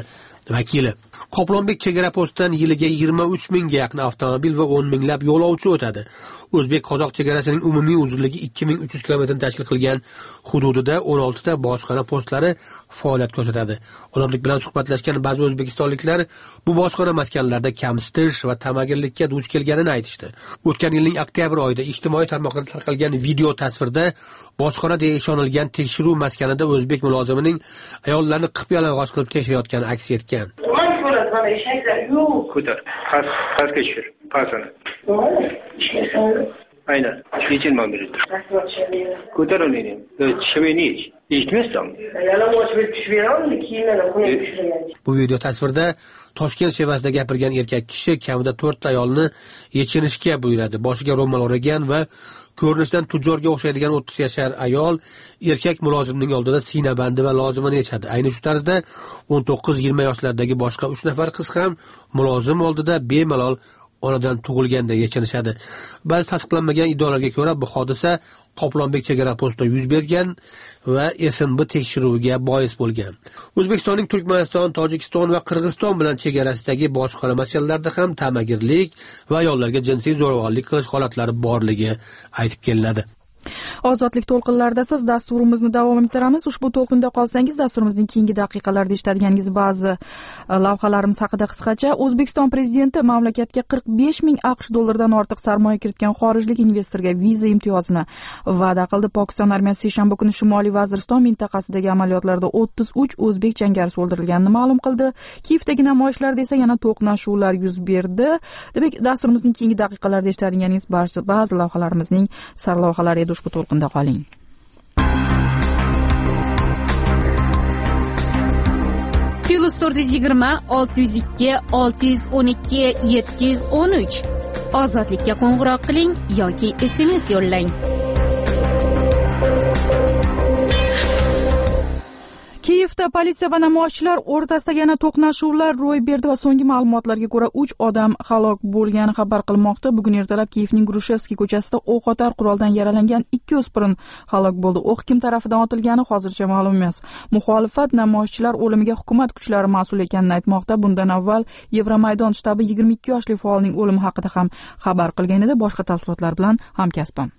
vakili. Qoplonbek chegara postidan yiliga 23 mingga yaqin avtomobil va 10 minglab yo'lovchi o'tadi. O'zbek-qozoq chegarasining umumiy uzunligi 2300 kilometrni tashkil qilgan hududida 16 ta bojxona postlari faoliyat ko'rsatadi. Ozodlik bilan suhbatlashgan ba'zi o'zbekistonliklar bu bojxona maskanlarida kamsitish va tamagirlikka duch kelganini aytishdi. O'tgan yilning oktyabr oyida ijtimoiy tarmoqlarda tarqalgan video tasvirda bojxona deya ishonilgan tekshiruv maskanida o'zbek mulozimining ayollarni qip-yalang'och qilib tekshirayotgani aks etgan. Ko'tar, pastga tushir, pasini. Aynen. Geçin mi bir? Ko'tar uni. Tushmayni. Eshitmaysan? Bu video tasvirda Toshkent shevasida gapirgan erkak kishi kamida 4 ayolni yechinishga buyuradi. Boshiga ro'mol o'ragan va ko'rinishdan tujjorga o'xshaydigan 30 yashar ayol erkak mulozimning oldida sina bandi va lozimini yechadi. Ayni shu tarzda 19-20 yoshlardagi boshqa 3 nafar qiz ham mulozim oldida bemalol onadan tug'ilganda yechinishadi. Ba'zi tasdiqlanmagan iddialarga ko'ra bu hodisa Qoplonbek chegara postida yuz bergan va SNB tekshiruviga bois bo'lgan. O'zbekistonning Turkmaniston, Tojikiston va Qirg'iziston bilan chegarasidagi bojxona masalalarida ham tamagirlik va ayollarga jinsiy zo'ravonlik qilish holatlari borligi aytib kelinadi. Ozodlik to'lqinlarida siz dasturimizni davom ettiramiz. Ushbu to'lqinda qolsangiz, dasturimizning keyingi daqiqalarida eshitadiganingiz ba'zi lavhalarimiz haqida qisqacha. O'zbekiston prezidenti mamlakatga 45 ming AQSh dollaridan ortiq sarmoya kiritgan xorijlik investorga viza imtiyozini va'da qildi. Pokiston armiyasi seshanba kuni Shimoliy Vaziriston mintaqasidagi amaliyotlarda 33 o'zbek jangarisi o'ldirilganini ma'lum qildi. Kiyevdagi namoyishlarda esa yana to'qnashuvlar yuz berdi. Demak, dasturimizning keyingi daqiqalarida eshitadiganingiz ba'zi lavhalarimizning sarlavhalari ushbu to'lqinda qoling. +420 602 612 713 Ozodlikka qo'ng'iroq qiling yoki SMS yo'llang. Kiyevda politsiya va namoyishchilar o'rtasida yana to'qnashuvlar ro'y berdi va so'nggi ma'lumotlarga ko'ra 3 odam halok bo'lgani xabar qilinmoqda. Bugun ertalab Kiyevning Grushevskiy ko'chasida o'q otar quroldan yaralangan 2 o'spirin halok bo'ldi. O'q kim tarafidan otilgani hozircha ma'lum emas. Muxolifat namoyishchilar o'limiga hukumat kuchlari mas'ul ekanini aytmoqda. Bundan avval Yevromaydon shtabi 22 yoshli faolning o'limi haqida ham xabar qilgan edi. Boshqa tafsilotlar bilan hamkasbim.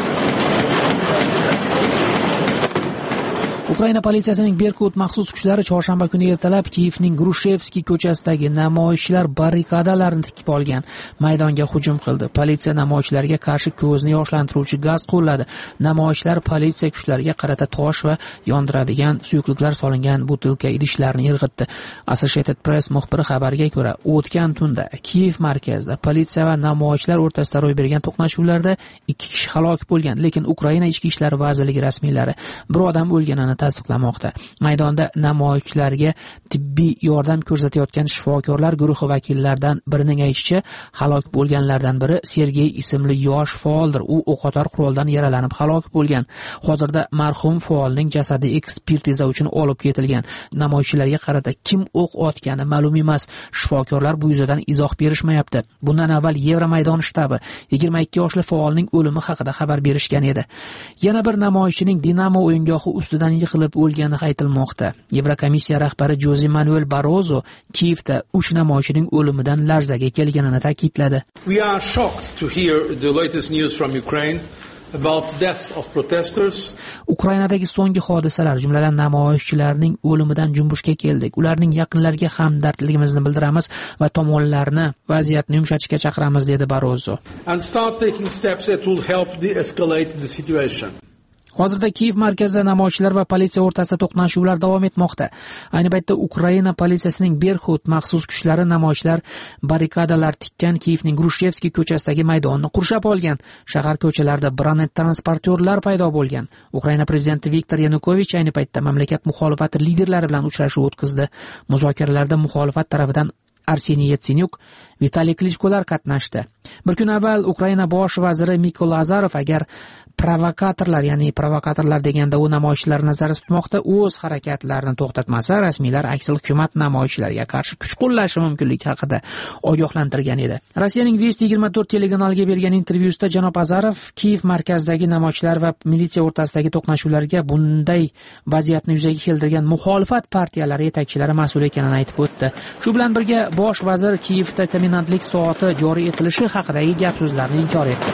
Ukraina politsiyasining Berkut maxsus kuchlari chorshanba kuni ertalab Kiyevning Grushevskiy ko'chasidagi namoyishchilar barrikadalarni tikib olgan maydonga hujum qildi. Politsiya namoyishchilarga qarshi ko'zni yoshlantiruvchi gaz qo'lladi. Namoyishchilar politsiya kuchlariga qarata tosh va yondiradigan suyuqliklar solingan butilka idishlarni irg'itdi. Associated Press muxbiri xabariga ko'ra, o'tgan tunda Kiyev markazida politsiya va namoyishchilar o'rtasida ro'y bergan to'qnashuvlarda 2 kishi halok bo'lgan, lekin Ukraina ichki ishlar vazirligi rasmiylari bir odam o'lganini tasdiqlamoqda. Maydonda namoyishchilarga tibbiy yordam ko'rsatayotgan shifokorlar guruhi vakillaridan birining aytishicha, halok bo'lganlardan biri Sergey ismli yosh faoldir. U o'qotar quroldan yaralanib halok bo'lgan. Hozirda marhum faolning jasadi ekspertiza uchun olib ketilgan. Namoyishchilarga qarata kim o'q otgani ma'lum emas. Shifokorlar bu yuzadan izoh berishmayapti. Bundan avval Yevromaydon shtabi 22 yoshli faolning o'limi haqida xabar berishgan edi. Yana bir namoyishchining Dinamo o'yingohi ustidan yiqilib o'lgani aytilmoqda. Yevrokomissiya rahbari Jose Manuel Barroso Kiyevda 3 namoyishchining o'limidan larzaga kelganini ta'kidladi. We are shocked to hear the latest news from Ukraine about the death of protesters. Ukrainadagi so'nggi hodisalar, jumladan namoyishchilarning o'limidan junbushga keldik. Ularning yaqinlariga hamdardligimizni bildiramiz va tomonlarni vaziyatni yumshatishga chaqiramiz, dedi Barroso. And start taking steps that will help de-escalate the situation. Hozirda Kiyev markazida namoyishchilar va politsiya o'rtasida to'qnashuvlar davom etmoqda. Ayni paytda Ukraina politsiyasining Berkut maxsus kuchlari namoyishchilar barrikadalar tikkan Kiyevning Grushevskiy ko'chasidagi maydonni qurshab olgan. Shahar ko'chalarida Branet transportyorlar paydo bo'lgan. Ukraina prezidenti Viktor Yanukovich ayni paytda mamlakat muxolifati liderlari bilan uchrashuv o'tkazdi. Muzokaralarda muxolifat tarafidan Arseniy Yatsenyuk, Vitaliy Klichkolar qatnashdi. Bir kun avval Ukraina bosh vaziri Mykola Azarov agar provokatorlar deganda u namoyishchilar nazarda tutmoqda, o'z harakatlarini to'xtatmasa, rasmiylar aksil hukumat namoyishchilarga qarshi kuch qo'llashi mumkinligi haqida ogohlantirgan edi. Rossiyaning 224 telekanaliga bergan intervyusida janob Azarov Kiyev markazidagi namoyishchilar va militsiya o'rtasidagi to'qnashuvlarga bunday vaziyatni yuzaga keltirgan muxolifat partiyalari yetakchilari mas'ul ekanini aytib o'tdi. Shu bilan birga bosh vazir Kiyevda komendantlik soati joriy etilishi haqidagi gap-so'zlarni inkor etdi.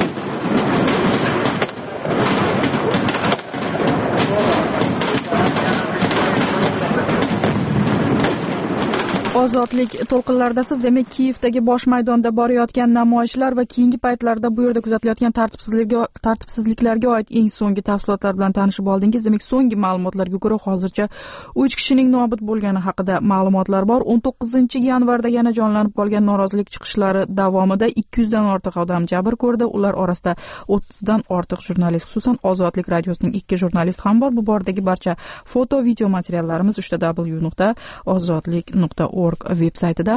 Ozodlik to'lqinlaridasiz, demak Kiyevdagi bosh maydonda borayotgan namoyishlar va keyingi paytlarda bu yerda kuzatilayotgan tartibsizliklarga oid eng so'nggi tafsilotlar bilan tanishib oldingiz. Demak, so'nggi ma'lumotlarga ko'ra hozircha 3 kishining nobud bo'lgani haqida ma'lumotlar bor. 19-yanvarda yana jonlanib qolgan norozilik chiqishlari davomida 200 dan ortiq odam jabr ko'rdi. Ular orasida 30 dan ortiq jurnalist, xususan Ozodlik radiosining 2 jurnalisti ham bor. Bu bordagi barcha foto, video materiallarimiz www.ozodlik.org veb-saytida.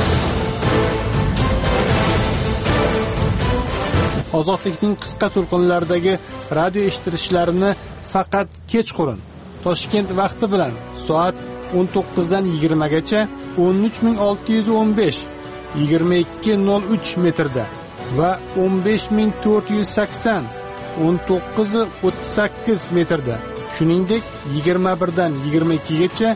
Ozodlikning qisqa to'lqinlaridagi radio eshitilishlarini faqat kechqurun Toshkent vaqti bilan soat 19 dan 20 gacha 13615 22:03 metrda va 15480 19:38 metrda, shuningdek 21 dan 22 gacha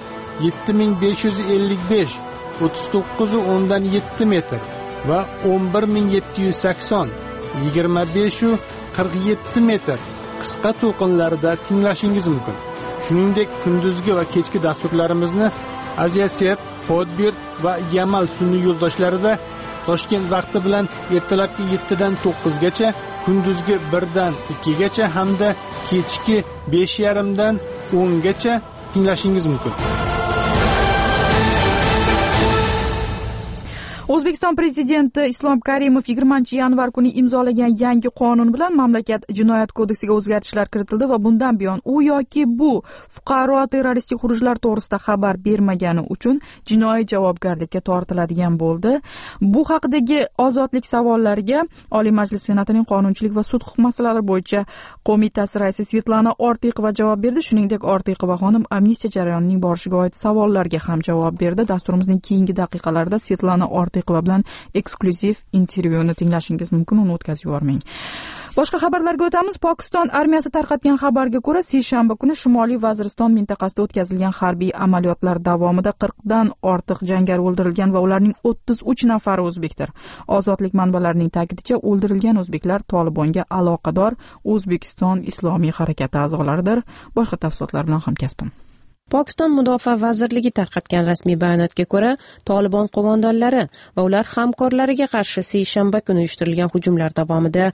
7555 39:10 metr va 11780 25:47 metr qisqa to'lqinlarida tinglashingiz mumkin. Shuningdek, kunduzgi va kechki dasturlarimizni Aziyaset, Podbir va Yamal sun'iy yo'ldoshlarida Toshkent vaqti bilan ertalabki 7 dan 9 gacha, kunduzgi 1 dan 2 gacha hamda kechki 5:30 dan 10 gacha tinglashingiz mumkin. O'zbekiston prezidenti Islom Karimov 20-yanvar kuni imzolagan yangi qonun bilan mamlakat jinoyat kodeksiga o'zgartishlar kiritildi va bundan buyon u yoki bu fuqaro terroristik xurujlar to'g'risida xabar bermagani uchun jinoiy javobgarlikka tortiladigan bo'ldi. Bu haqidagi ozodlik savollariga Oliy Majlis Senatining qonunchilik va sud huquq masalalari bo'yicha qo'mitasi raisi Svetlana Ortiqova javob berdi. Shuningdek, Ortiqova xonim amnistiya jarayonining borishiga oid savollarga ham javob berdi. Dasturimizning keyingi daqiqalarida Svetlana Ortiqova bilan eksklyuziv intervyuni tinglashingiz mumkin, uni o'tkazib yubormang. Boshqa xabarlarga o'tamiz. Pokiston armiyasi tarqatgan xabarga ko'ra, seshanba kuni Shimoliy Vaziriston mintaqasida o'tkazilgan harbiy amaliyotlar davomida 40 dan ortiq jangari o'ldirilgan va ularning 33 nafari o'zbekdir. Ozodlik manbalarining ta'kidincha, o'ldirilgan o'zbeklar Tolibonga aloqador O'zbekiston Islomiy harakati a'zolaridir. Boshqa tafsilotlar bilan hamkasbim. Pokiston Mudofaa vazirligi tarqatgan rasmiy bayonotga ko'ra, Tolibon qo'mondonlari va ular hamkorlariga qarshi seshanba kuni uyushtirilgan hujumlar davomida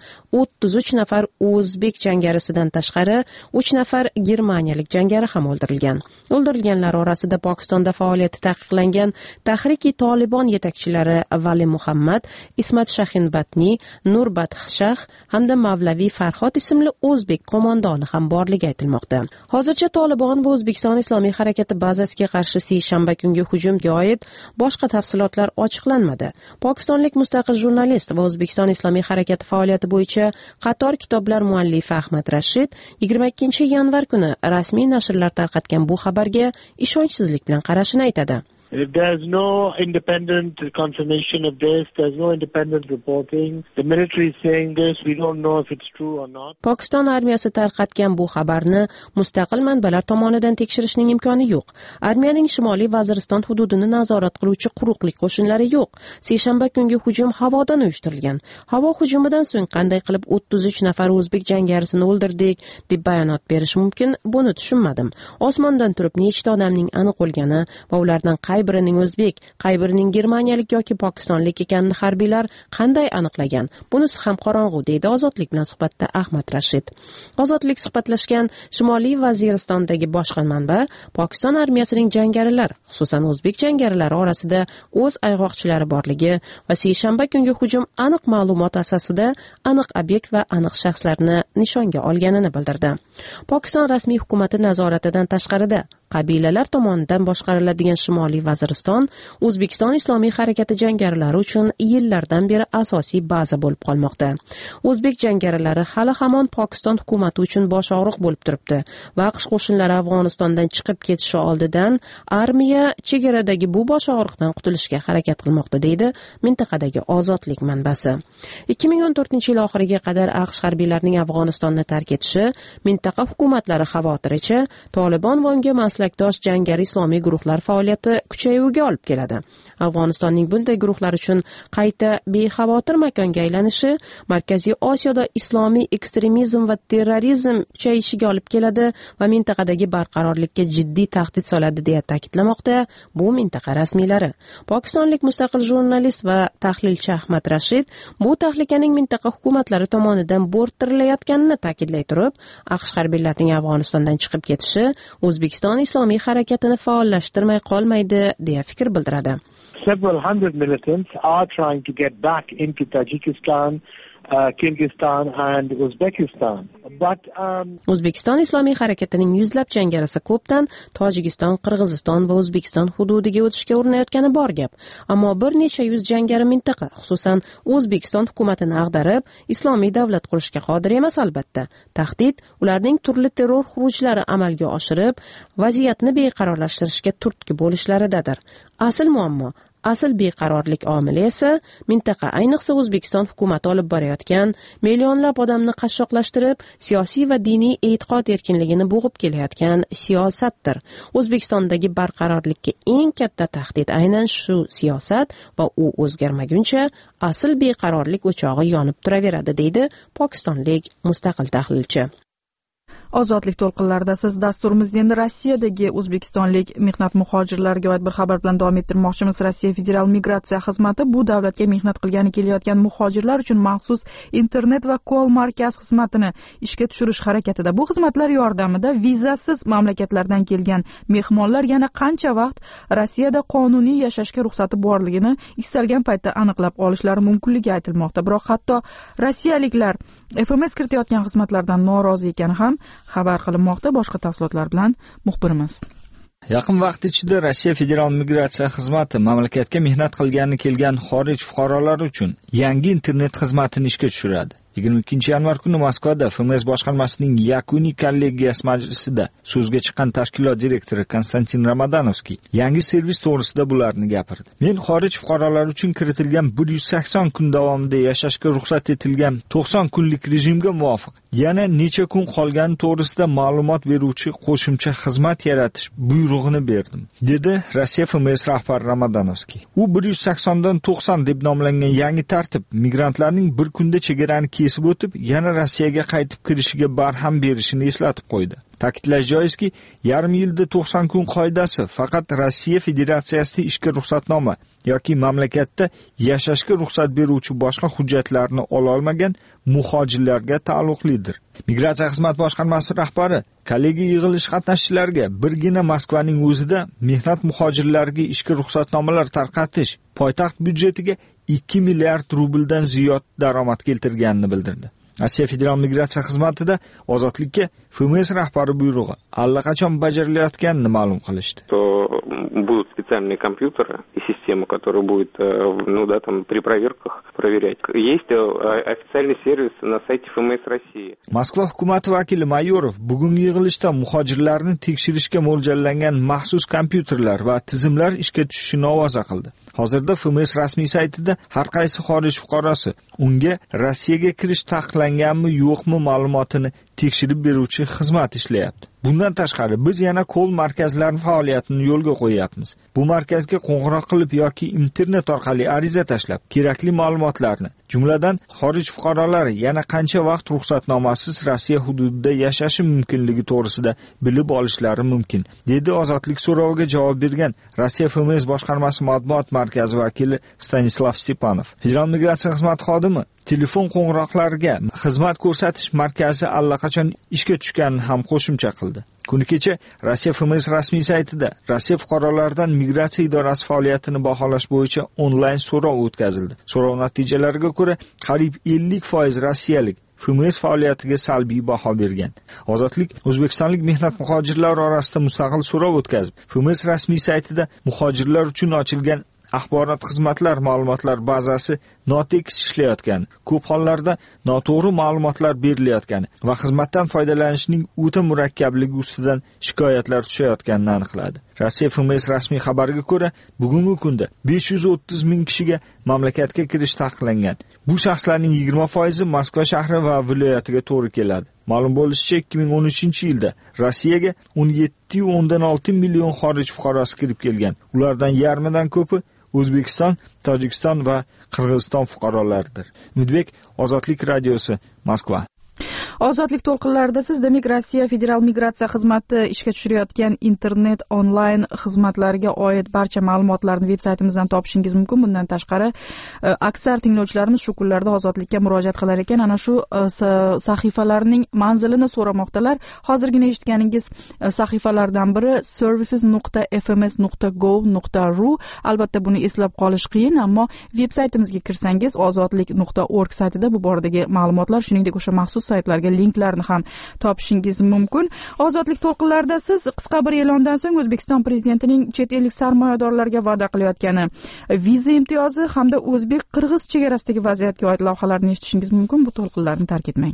33 nafar o'zbek jangarisidan tashqari 3 nafar germaniyalik jangari ham o'ldirilgan. O'ldirilganlar orasida Pokistonda faoliyati taqiqlangan Tahriki Tolibon yetakchilari Vali Muhammad, Ismat Shahin Batni, Nurbat Shah hamda Mavlaviy Farhod ismli o'zbek qo'mondoni ham borligi aytilmoqda. Hozircha Tolibon va O'zbekiston Islomiy harakati bazasiga qarshi seshanba kungi hujumga oid boshqa tafsilotlar ochiqlanmadi. Pokistonlik mustaqil jurnalist va O'zbekiston Islomiy harakati faoliyati bo'yicha qator kitoblar muallifi Ahmad Rashid 22-yanvar kuni rasmiy nashrlar tarqatgan bu xabarga ishonchsizlik bilan qarashini aytadi. If there's no independent confirmation of this, there's no independent reporting. The military is saying this, we don't know if it's true or not. Pokiston armiyasi tarqatgan bu xabarni mustaqil manbalar tomonidan tekshirishning imkoni yo'q. Armiyaning Shimoliy Vaziriston hududini nazorat qiluvchi quruqlik qo'shinlari yo'q. Seshanba kungi hujum havodan uyushtirilgan. Havo hujumidan so'ng qanday qilib 33 nafar o'zbek jangarisini o'ldirdik deb bayonot berish mumkin, buni tushunmadim. Osmondan turib nechta odamning aniq o'lgani va ulardan qay birining o'zbek, qay birining germaniyalik yoki pokistonlik ekanini harbiylar qanday aniqlagan? Bunisi ham qorong'u, deydi Ozodlik bilan suhbatda Ahmad Rashid. Ozodlik suhbatlashgan Shimoliy Vaziristondagi boshqa manba Pokiston armiyasining jangarilar, xususan o'zbek jangarilari orasida o'z ayg'oqchilari borligi va seshanba kungi hujum aniq ma'lumot asosida aniq obyekt va aniq shaxslarni nishonga olganini bildirdi. Pokiston rasmiy hukumati nazoratidan tashqarida qabilalar tomonidan boshqariladigan Shimoliy Vaziriston O'zbekiston Islomiy harakati jangarilari uchun yillardan beri asosiy baza bo'lib qolmoqda. O'zbek jangarilari hali hamon Pokiston hukumati uchun bosh og'riq bo'lib turibdi va AQSh qo'shinlari Afg'onistondan chiqib ketishi oldidan armiya chegaradagi bu bosh og'riqdan qutulishga harakat qilmoqda, deydi mintaqadagi ozodlik manbasi. 2014-yil oxiriga qadar AQSh harbiylarining Afg'onistonni tark etishi mintaqa hukumatlari xavotiricha Tolibon va unga maslakdosh jangari islomiy guruhlar faoliyati kuchayuviga olib keladi. Afg'onistonning bunday guruhlar uchun qayta bexavotir makonga aylanishi Markaziy Osiyoda islomiy ekstremizm va terrorizm kuchayishiga olib keladi va mintaqadagi barqarorlikka jiddiy tahdid soladi deya ta'kidlamoqda bu mintaqa rasmiylari. Pokistonlik mustaqil jurnalist va tahlilchi Ahmad Rashid bu tahlikaning mintaqa hukumatlari tomonidan bo'rttirilayotganini ta'kidlay turib, AQSh harbiylarining Afg'onistondan chiqib ketishi O'zbekiston islomiy harakatini faollashtirmay qolmaydi deya fikr bildiradi. Several hundred militants are trying to get back into Tajikistan, Kyrgyzstan and Uzbekistan. But O'zbekiston islomiy harakatining yuzlab jangarisi ko'pdan Tojikiston, Qirg'iziston va O'zbekiston hududiga o'tishga urinayotgani bor gap. Ammo bir necha yuz jangari mintaqa, xususan O'zbekiston hukumatini ag'darib, islomiy davlat qurishga qodir emas albatta. Tahdid ularning turli terror xurujlari amalga oshirib, vaziyatni beqarorlashtirishga turtki bo'lishlaridadir. Asl beqarorlik omili esa mintaqa, ayniqsa O'zbekiston hukumati olib borayotgan millionlab odamni qashshoqlashtirib, siyosiy va diniy e'tiqod erkinligini bo'g'ib kelayotgan siyosatdir. O'zbekistondagi barqarorlikka eng katta tahdid aynan shu siyosat va u o'zgarmaguncha asl beqarorlik o'chog'i yonib turaveradi, deydi pokistonlik mustaqil tahlilchi. Ozodlik to'lqinlarida siz dasturimizda endi Rossiyadagi o'zbekistonlik mehnat muhojirlariga oid bir xabar bilan davom ettirmoqchimiz. Rossiya Federal migratsiya xizmati bu davlatga mehnat qilgani kelayotgan muhojirlar uchun maxsus internet va kol markaz xizmatini ishga tushirish harakatida. Bu xizmatlar yordamida vizasiz mamlakatlardan kelgan mehmonlar yana qancha vaqt Rossiyada qonuniy yashashga ruxsati borligini istalgan paytda aniqlab olishlari mumkinligi aytilmoqda. Biroq hatto rossiyaliklar FMS kiritayotgan xizmatlardan norozi ekani ham xabar qilinmoqda. Boshqa tafsilotlar bilan muxbirimiz. Yaqin vaqt ichida Rossiya Federal migratsiya xizmati mamlakatga mehnat qilgani kelgan xorij fuqarolari uchun yangi internet xizmatini ishga tushiradi. 22-yanvar kuni Moskvada FMS boshqarmasining yakuniy kollegiyasi majlisida so'zga chiqqan tashkilot direktori Konstantin Ramadonovskiy yangi servis to'g'risida bularni gapirdi. Men xorij fuqarolari uchun kiritilgan 180 kun davomida yashashga ruxsat etilgan 90 kunlik rejimga muvofiq yana necha kun qolgani to'g'risida ma'lumot beruvchi qo'shimcha xizmat yaratish buyrug'ini berdim, dedi Rossiya FMS rahbari Ramadonovskiy. U 180 dan 90 deb nomlangan yangi tartib migrantlarning bir kunda chegarani kesib o'tib, yana Rossiyaga qaytib kirishiga barham berishini eslatib qo'ydi. Ta'kidlash joizki, yarim yilda 90 kun qoidasi faqat Rossiya Federatsiyasida ishga ruxsatnoma yoki mamlakatda yashashga ruxsat beruvchi boshqa hujjatlarni ola olmagan muhojirlarga taalluqlidir. Migratsiya xizmat boshqarmasi rahbari kollegiya yig'ilish qatnashchilariga birgina Moskvaning o'zida mehnat muhojirlariga ishga ruxsatnomalar tarqatish poytaxt byudjetiga 2 milliard rubldan ziyod daromad keltirganini bildirdi. Rossiya Federal migratsiya xizmatida ozodlikka FMS rahbari buyrug'i allaqachon bajarilayotganini ma'lum qilishdi. Будут специальные компьютеры и система, которая будет, при проверках проверять. Есть официальный сервис на сайте ФМС России. Moskva hukumati vakili Mayorov bugungi yig'ilishda muhojirlarni tekshirishga mo'ljallangan maxsus kompyuterlar va tizimlar ishga tushishini ovoza qildi. Hozirda FMS rasmiy saytida har qaysi xorij fuqarosi unga Rossiyaga kirish taqiqlanganmi yo'qmi ma'lumotini tekshirib beruvchi xizmat ishlayapti. Bundan tashqari biz yana kol markazlari faoliyatini yo'lga qo'yapmiz. Bu markazga qo'ng'iroq qilib yoki internet orqali ariza tashlab kerakli ma'lumotlarni, jumladan xorij fuqarolari yana qancha vaqt ruxsatnomasiz Rossiya hududida yashashi mumkinligi to'g'risida bilib olishlari mumkin, dedi ozodlik so'roviga javob bergan Rossiya FMS boshqarmasi matbuot markazi vakili Stanislav Stepanov. Federal migratsiya xizmati xodimi telefon qo'ng'iroqlariga xizmat ko'rsatish markazi allaqachon ishga tushganini ham qo'shimcha qildi. Kuni kecha Rossiya FMS rasmiy saytida Rossiya fuqarolaridan migratsiya idorasi faoliyatini baholash bo'yicha onlayn so'rov o'tkazildi. So'rov natijalariga ko'ra, qariyb 50% rossiyalik FMS faoliyatiga salbiy baho bergan. Ozodlik o'zbekistonlik mehnat muhojirlari orasida mustaqil so'rov o'tkazib, FMS rasmiy saytida muhojirlar uchun ochilgan axborot xizmatlar ma'lumotlar bazasi notekis ishlayotgani, ko'p hollarda noto'g'ri ma'lumotlar berilayotgani va xizmatdan foydalanishning o'ta murakkabligi ustidan shikoyatlar tushayotganini aniqladi. Rossiya FMS rasmiy xabariga ko'ra, bugungi kunda 530 ming kishiga mamlakatga kirish taqiqlangan. Bu shaxslarning 20% Moskva shahri va viloyatiga to'g'ri keladi. Ma'lum bo'lishicha, 2013-yilda Rossiyaga 17.6 million xorij fuqarosi kirib kelgan. Ulardan yarmidan ko'pi O'zbekiston, Tojikiston va Qirg'iziston fuqarolaridir. Mudbek, Ozodlik radiosi, Moskva. Ozodlik to'lqinlarida siz demak Rossiya Federal migratsiya xizmati ishga tushirayotgan internet onlayn xizmatlariga oid barcha ma'lumotlarni veb-saytimizdan topishingiz mumkin. Bundan tashqari, aksar tinglovchilarimiz shu kunlarda Ozodlikka murojaat qilar ekan, ana shu sahifalarning manzilini so'ramoqdalar. Hozirgina eshitganingiz sahifalardan biri services.fms.gov.ru. Albatta buni eslab qolish qiyin, ammo veb-saytimizga kirsangiz ozodlik.org saytida bu boradagi ma'lumotlar, shuningdek o'sha maxsus saytlarga linklarni ham topishingiz mumkin. Ozodlik to'lqinlarida siz qisqa bir e'londan so'ng O'zbekiston prezidentining chet ellik sarmoyadorlarga va'da qilayotgani, viza imtiyozi hamda o'zbek-qirg'iz chegarasidagi vaziyatga oid lavhalarni eshitishingiz mumkin. Bu to'lqinlarni tark etmang.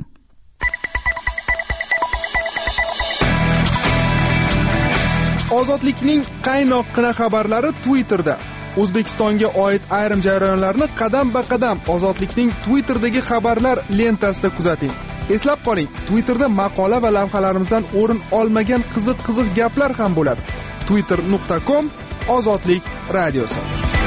Ozodlikning qaynoqqina xabarlari Twitterda. O'zbekistonga oid ayrim jarayonlarni qadam-ba-qadam Ozodlikning Twitter'dagi xabarlar lentasida kuzating. Eslab qoling, Twitter'da maqola va lavhalarimizdan o'rin olmagan qiziq gaplar ham bo'ladi. twitter.com Ozodlik radiosi.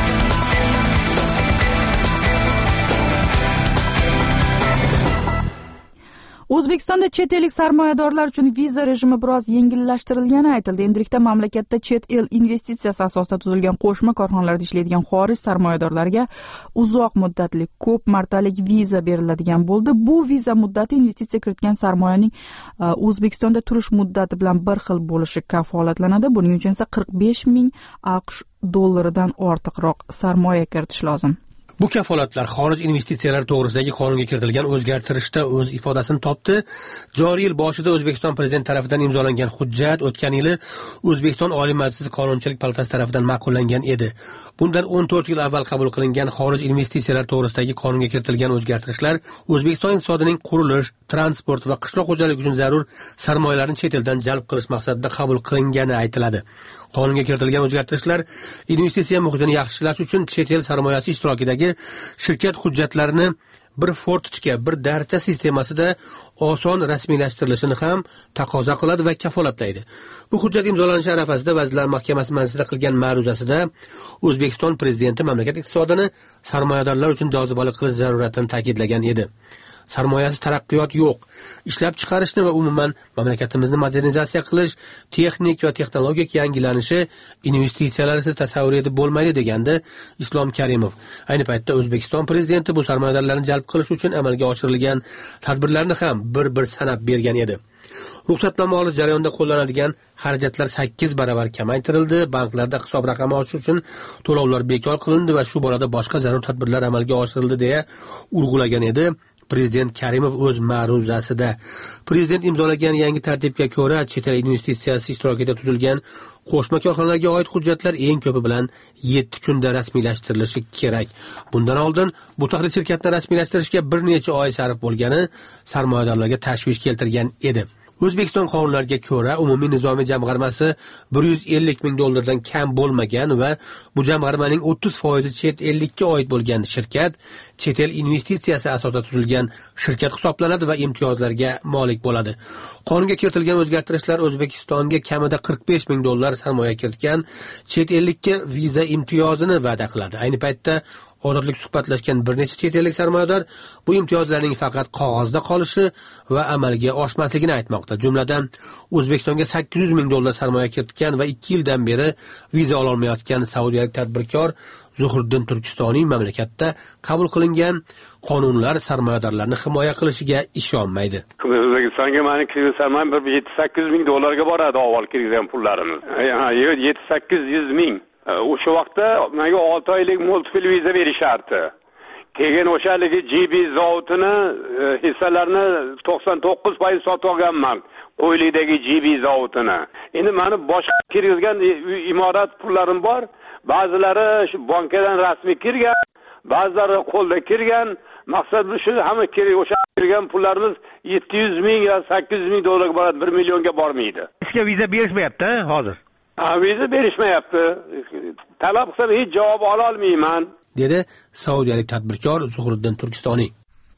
O'zbekistonda chet ellik sarmoyadorlar uchun viza rejimi biroz yengillashtirilgani aytildi. Endilikda mamlakatda chet el investitsiyasi asosida tuzilgan qo'shma korxonalarda ishlaydigan xorij sarmoyadorlariga uzoq muddatli, ko'p martalik viza beriladigan bo'ldi. Bu viza muddati investitsiya kiritgan sarmoyaning O'zbekistonda turish muddati bilan bir xil bo'lishi kafolatlanadi. Buning uchun esa 45 ming AQSh dollaridan ortiqroq sarmoya kiritish lozim. Bu kafolatlar xorij investitsiyalari to'g'risidagi qonunga kiritilgan o'zgartirishda o'z ifodasini topdi. Joriy yil boshida O'zbekiston prezidenti tomonidan imzolangan hujjat o'tgan yili O'zbekiston Oliy Majlisi Qonunchilik palatasi tomonidan ma'qullangan edi. Bundan 14 yil avval qabul qilingan xorij investitsiyalari to'g'risidagi qonunga kiritilgan o'zgartirishlar O'zbekiston iqtisodining qurilish, transport va qishloq xo'jaligi uchun zarur sarmoyalarni chet eldan jalb qilish maqsadida qabul qilingani aytiladi. Qonunga kiritilgan o'zgartirishlar investitsiya muhitini yaxshilash uchun chet el sarmoyasi ishtirokidagi shirkat hujjatlarini bir fortichka, bir darcha sistemasida oson rasmiylashtirilishini ham taqozo qiladi va kafolatlaydi. Bu hujjat imzolanishi arafasida Vazirlar Mahkamasi majlisida qilgan ma'ruzasida O'zbekiston prezidenti mamlakat iqtisodini sarmoyadorlar uchun jozibali qilish zaruratini ta'kidlagan edi. Sarmoyasi taraqqiyot yo'q. Ishlab chiqarishni va umuman mamlakatimizni modernizatsiya qilish, texnik va texnologik yangilanishi investitsiyalarsiz tasavvur etib bo'lmaydi degandi Islom Karimov. Ayni paytda O'zbekiston prezidenti bu sarmoyalarni jalb qilish uchun amalga oshirilgan tadbirlarni ham bir sanab bergan edi. Ruxsatnoma olish jarayonida qo'llanadigan xarajatlar 8 baravar kamaytirildi, banklarda hisob raqami ochish uchun to'lovlar bekor qilindi va shu borada boshqa zarur tadbirlar amalga oshirildi deya urg'ulagan edi Prezident Karimov o'z ma'ruzasida. Prezident imzolagan yangi tartibga ko'ra chet el investitsiyasi ishtirokida tuzilgan qo'shma korxonalarga oid hujjatlar eng ko'pi bilan 7 kunda rasmiylashtirilishi kerak. Bundan oldin bu taxlit shirkatni rasmiylashtirishga bir necha oy sarf bo'lgani sarmoyadorlarga tashvish keltirgan edi. O'zbekiston qonunlariga ko'ra umumiy nizomiy jamg'armasi 150 ming dollardan kam bo'lmagan va bu jamg'armaning 30% chet ellikka oid bo'lgan shirkat chet el investitsiyasi asosida tuzilgan shirkat hisoblanadi va imtiyozlarga molik bo'ladi. Qonunga kiritilgan o'zgartirishlar O'zbekistonga kamida 45 ming dollar sarmoya kiritgan chet ellikka viza imtiyozini va'da qiladi. Ayni paytda Ozodlik suhbatlashgan bir necha chet ellik sarmoyador bu imtiyozlarning faqat qog'ozda qolishi va amalga oshmasligini aytmoqda. Jumladan O'zbekistonga 800 ming dollar sarmoya kiritgan va 2 yildan beri viza ola olmayotgan saudiyalik tadbirkor Zuhriddin Turkistoniy mamlakatda qabul qilingan qonunlar sarmoyadorlarni himoya qilishiga ishonmaydi. O'zbekistonga meni kirgizsam bir 7-8 ming dollarga boradi avval kirgan pullarimiz. 7-800 ming. O'sha vaqtda menga 6 oylik multipl viza berishardi. keyin o'shaligi GB zavodini hissalarini 99% sotib olganman. Qo'ylikdagi GB zavodini. Endi meni boshqa kirgizgan imorat pullarim bor. Ba'zilari shu bankadan rasmiy kirgan, ba'zilari qo'lda kirgan. Maqsad shu, hamma kerak o'sha kirgan pullarimiz 700 ming yo 800 ming dollarga boradi, 1 millionga bormaydi. Sizga viza berishmayapti hozir. Viza berishmayapti. Talab qilsam hech javob ola olmayman, dedi saudiyalik tadbirkor Zuhriddin Turkistoniy.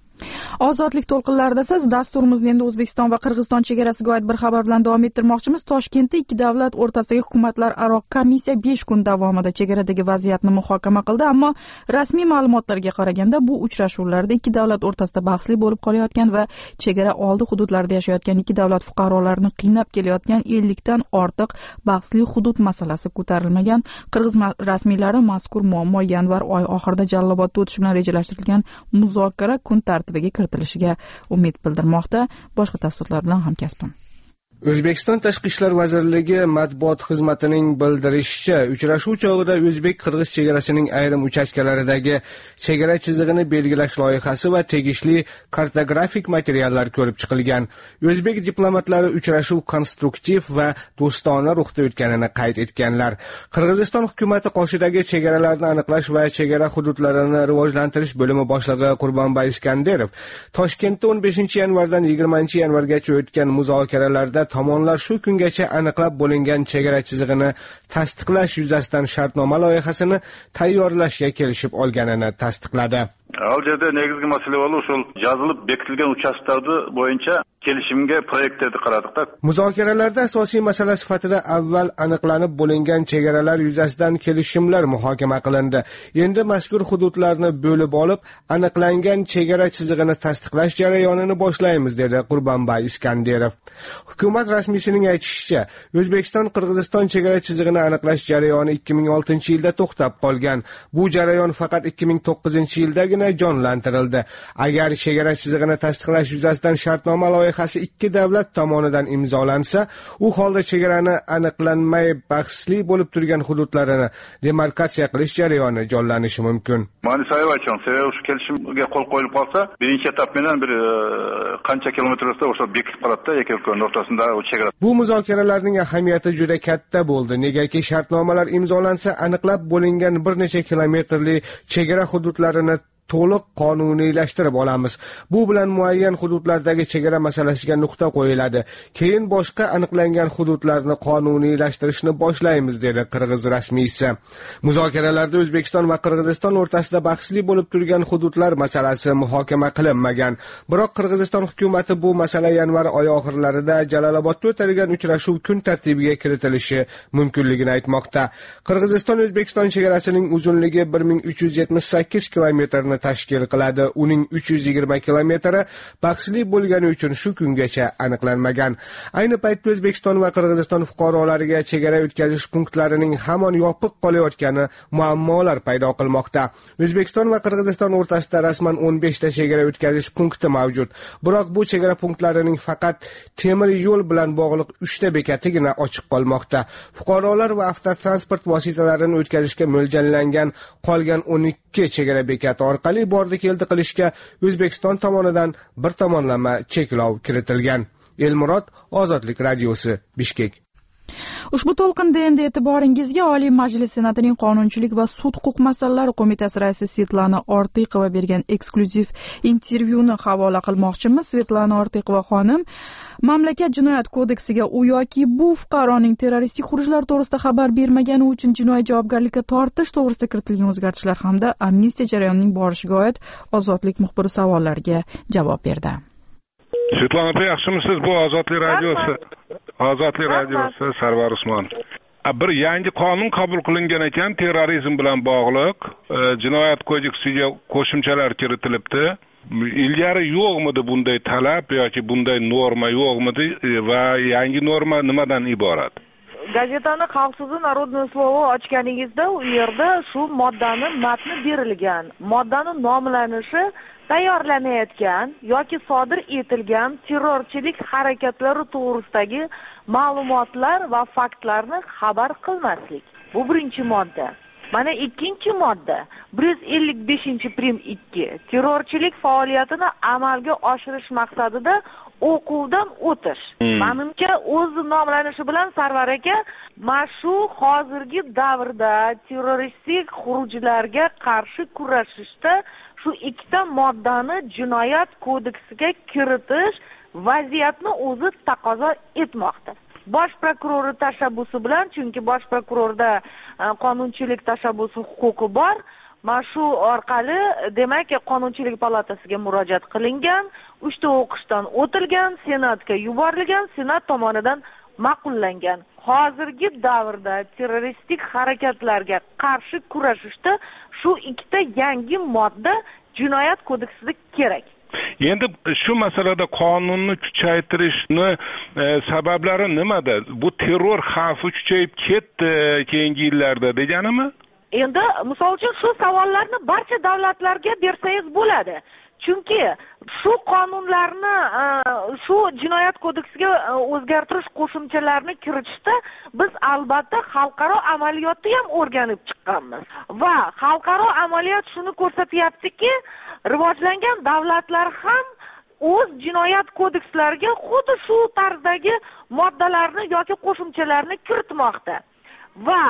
Ozodlik to'lqinlarida siz dasturimizni endi O'zbekiston va Qirg'iziston chegarasiga oid bir xabar bilan davom ettirmoqchimiz. Toshkentda ikki davlat o'rtasidagi hukumatlararo komissiya 5 kun davomida chegaradagi vaziyatni muhokama qildi, ammo rasmiy ma'lumotlarga qaraganda bu uchrashuvlarda ikki davlat o'rtasida bahsli bo'lib qolayotgan va chegara oldi hududlarda yashayotgan ikki davlat fuqarolarini qiynab kelayotgan 50 dan ortiq bahsli hudud masalasi ko'tarilmagan. Qirg'iz rasmiylari mazkur muammo yanvar oyi oxirida Jalolobodda o'tishi bilan rejalashtirilgan muzokara kun tartibiga kiritilishiga umid bildirmoqda. Boshqa tafsilotlar bilan hamkasbim. O'zbekiston Tashqi ishlar vazirligi matbuot xizmatining bildirishicha, uchrashuv chog'ida o'zbek-qirg'iz chegarasining ayrim uchastkalaridagi chegara chizig'ini belgilash loyihasi va tegishli kartografik materiallar ko'rib chiqilgan. O'zbek diplomatlari uchrashuv konstruktiv va do'stona ruhda o'tganini qayd etganlar. Qirg'iziston hukumati qoshidagi chegaralarni aniqlash va chegara hududlarini rivojlantirish bo'limi boshlig'i Qurbonbay Iskanderov Toshkentda 15-yanvardan 20-yanvargacha o'tgan muzokaralarda tomonlar shu kungacha aniqlab bo'lingan chegara chizig'ini tasdiqlash yuzasidan shartnoma loyihasini tayyorlashga kelishib olganini tasdiqladi. Al yerda negizgi masala o'shul yozilib bekitilgan uchastkalar bo'yicha kelishimga proyektlarni qaradik-da. Muzokaralarda asosiy masala sifatida avval aniqlanib bo'lingan chegaralar yuzasidan kelishimlar muhokama qilindi. Endi mazkur hududlarni bo'lib olib, aniqlangan chegara chizig'ini tasdiqlash jarayonini boshlaymiz, dedi Qurbonbay Iskanderov. Hukumat rasmiysining aytishicha, O'zbekiston-Qirg'iziston chegara chizig'ini aniqlash jarayoni 2006-yilda to'xtab qolgan. Bu jarayon faqat 2009-yildagina jonlantirildi. Agar chegara chizig'ini tasdiqlash yuzasidan shartnoma loyihasi ikki davlat tomonidan imzolansa, u holda chegarani aniqlanmay bahsli bo'lib turgan hududlarini demarkatsiya qilish jarayoni jonlanishi mumkin. Mani sayvachon, shu kelishimga qo'l qo'yilib qolsa, birinchi etap bilan bir qancha kilometrda o'sha bekitib qoladi-da, ikki yo'lning o'rtasida o chegara. Bu muzokaralarning ahamiyati juda katta bo'ldi. Negaki shartnomalar imzolansa, aniqlab bo'lingan bir necha kilometrli chegara hududlarini to'liq qonuniylashtirib olamiz. Bu bilan muayyan hududlardagi chegara masalasiga nuqta qo'yiladi. Keyin boshqa aniqlangan hududlarni qonuniylashtirishni boshlaymiz, dedi qirg'iz rasmiysi. Muzokaralarda O'zbekiston va Qirg'iziston o'rtasida bahsli bo'lib turgan hududlar masalasi muhokama qilinmagan. Biroq Qirg'iziston hukumatı bu masala yanvar oyi oxirlarida Jalolobodda o'tilgan uchrashuv kun tartibiga kiritilishi mumkinligini aytmoqda. Qirg'iziston O'zbekiston chegarasining uzunligi 1378 kilometrni tashkil qiladi. Uning 320 kilometri bahsli bo'lgani uchun shu kungacha aniqlanmagan. Ayni paytda O'zbekiston va Qirg'iziston fuqarolariga chegara o'tkazish punktlarining hamon yopiq qolayotgani muammolar paydo qilmoqda. O'zbekiston va Qirg'iziston o'rtasida rasman 15 ta chegara o'tkazish punkti mavjud. Biroq bu chegara punktlarining faqat temir yo'l bilan bog'liq 3 ta bekatigina ochiq qolmoqda. Fuqarolar va avtotransport vositalarini o'tkazishga mo'ljallangan qolgan 12 chegara bekati orqali bordi-keldi qilishga O'zbekiston tomonidan bir tomonlama cheklov kiritilgan. Elmurod, Ozodlik radiosi, Bishkek. Ushbu to'lqinda endi e'tiboringizga Oliy Majlis Senatining Qonunchilik va sud-huquq masalalari qo'mitasi raisi Svetlana Ortiqova bergan eksklyuziv intervyuni havola qilmoqchimiz. Svetlana Ortiqova xonim mamlakat jinoyat kodeksiga u yoki bu fuqaroning terroristik xurujlar to'g'risida xabar bermagani uchun jinoiy javobgarlikka tortish to'g'risida kiritilgan o'zgartishlar hamda amnistiya jarayonining borishiga oid Ozodlik muxbiri savollariga javob berdi. Svetlana, yaxshimisiz? Bu Ozodlik radiosi. Ozodlik radiosi, Sarvar Usmonov. Bir yangi qonun qabul qilingan ekan, terrorizm bilan bog'liq jinoyat kodeksiga qo'shimchalar kiritilibdi. Ilgari yo'qmidi bunday talab yoki bunday norma yo'qmidi va yangi norma nimadan iborat? Gazetani Xalqsiz Narodnoy Slovo ochganingizda u yerda shu moddani matni berilgan. Moddaning nomlanishi tayyorlanayotgan yoki sodir etilgan terrorchilik harakatlari to'g'risidagi ma'lumotlar va faktlarni xabar qilmaslik. Bu birinchi modda. Mana ikkinchi modda 155-prim 2 terrorchilik faoliyatini amalga oshirish maqsadida o'quvdan o'tish. Menimcha o'z nomlanishi bilan Sarvar aka mana shu hozirgi davrda terroristik xurujlarga qarshi kurashishda shu ikkita moddani jinoyat kodeksiga kiritish vaziyatni o'zi taqozo etmoqda. Bosh prokurori tashabbusi bilan, chunki bosh prokurorda qonunchilik tashabbusi huquqi bor. Mana shu orqali demak qonunchilik palatasiga murojaat qilingan, 3 ta o'qishdan o'tilgan, senatga yuborilgan, senat tomonidan ma'qullangan. Hozirgi davrda terroristik harakatlarga qarshi kurashishda shu ikkita yangi modda jinoyat kodeksida kerak. Endi shu masalada qonunni kuchaytirishni sabablari nimada? Bu terror xavfi kuchayib ketdi keyingi yillarda deganimi? Endi misol uchun shu savollarni barcha davlatlarga bersangiz bo'ladi. Chunki shu qonunlarni, shu jinoyat kodeksiga o'zgartirish qo'shimchalarini kiritishda biz albatta xalqaro amaliyotni ham o'rganib chiqqanmiz. Va xalqaro amaliyot shuni ko'rsatyaptiki, rivojlangan davlatlar ham o'z jinoyat kodekslariga xuddi shu tarzdagi moddalarni yoki qo'shimchalarni kiritmoqda. Va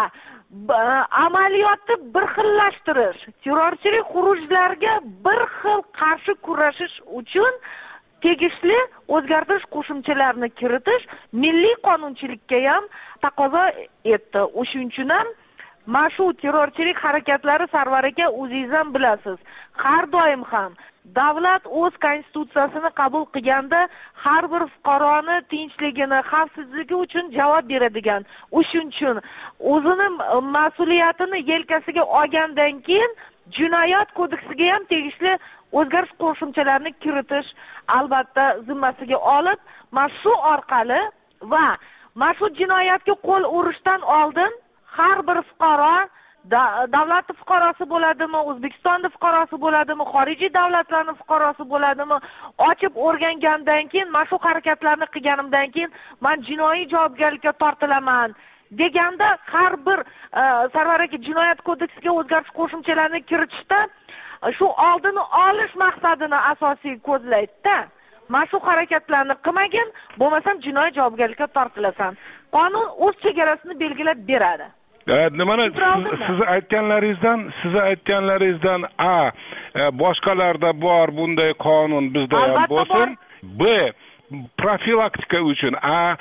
amaliyotni bir xillashtirish, terrorchilik xurujlarga bir xil qarshi kurashish uchun tegishli o'zgartirish qo'shimchalarini kiritish milliy qonunchilikka ham taqozo etdi. O'shuning uchun ham mana shu terrorchilik harakatlari Sarvar aka o'zingiz ham bilasiz, har doim ham davlat o'z konstitutsiyasini qabul qilganda har bir fuqaroni tinchligini, xavfsizligi uchun javob beradigan. O'shuning uchun o'zini mas'uliyatini yelkasiga olgandan keyin jinoyat kodeksiga ham tegishli o'zgarish qo'shimchalarini kiritish albatta zimmasiga olib, mana shu orqali va mana shu jinoyatga qo'l urishdan oldin har bir fuqaro davlat fuqarosi bo'ladimi, O'zbekiston fuqarosi bo'ladimi, xorijiy davlatlarning fuqarosi bo'ladimi, ochib o'rgangandan keyin, mana shu harakatlarni qilganimdan keyin men jinoiy javobgarlikka tortilaman deganda har bir Sarvar aka jinoyat kodeksiga o'zgarish qo'shimchalarini kiritishda shu oldini olish maqsadini asosiy ko'zlaydi-da. Mana shu harakatlarni qilmagin, bo'lmasam jinoiy javobgarlikka tortilasan. Qonun o'z chegarasini belgilab beradi. Mana siz aytganlaringizdan boshqalarda bor bunday qonun bizda ham bo'lsin. B profilaktika uchun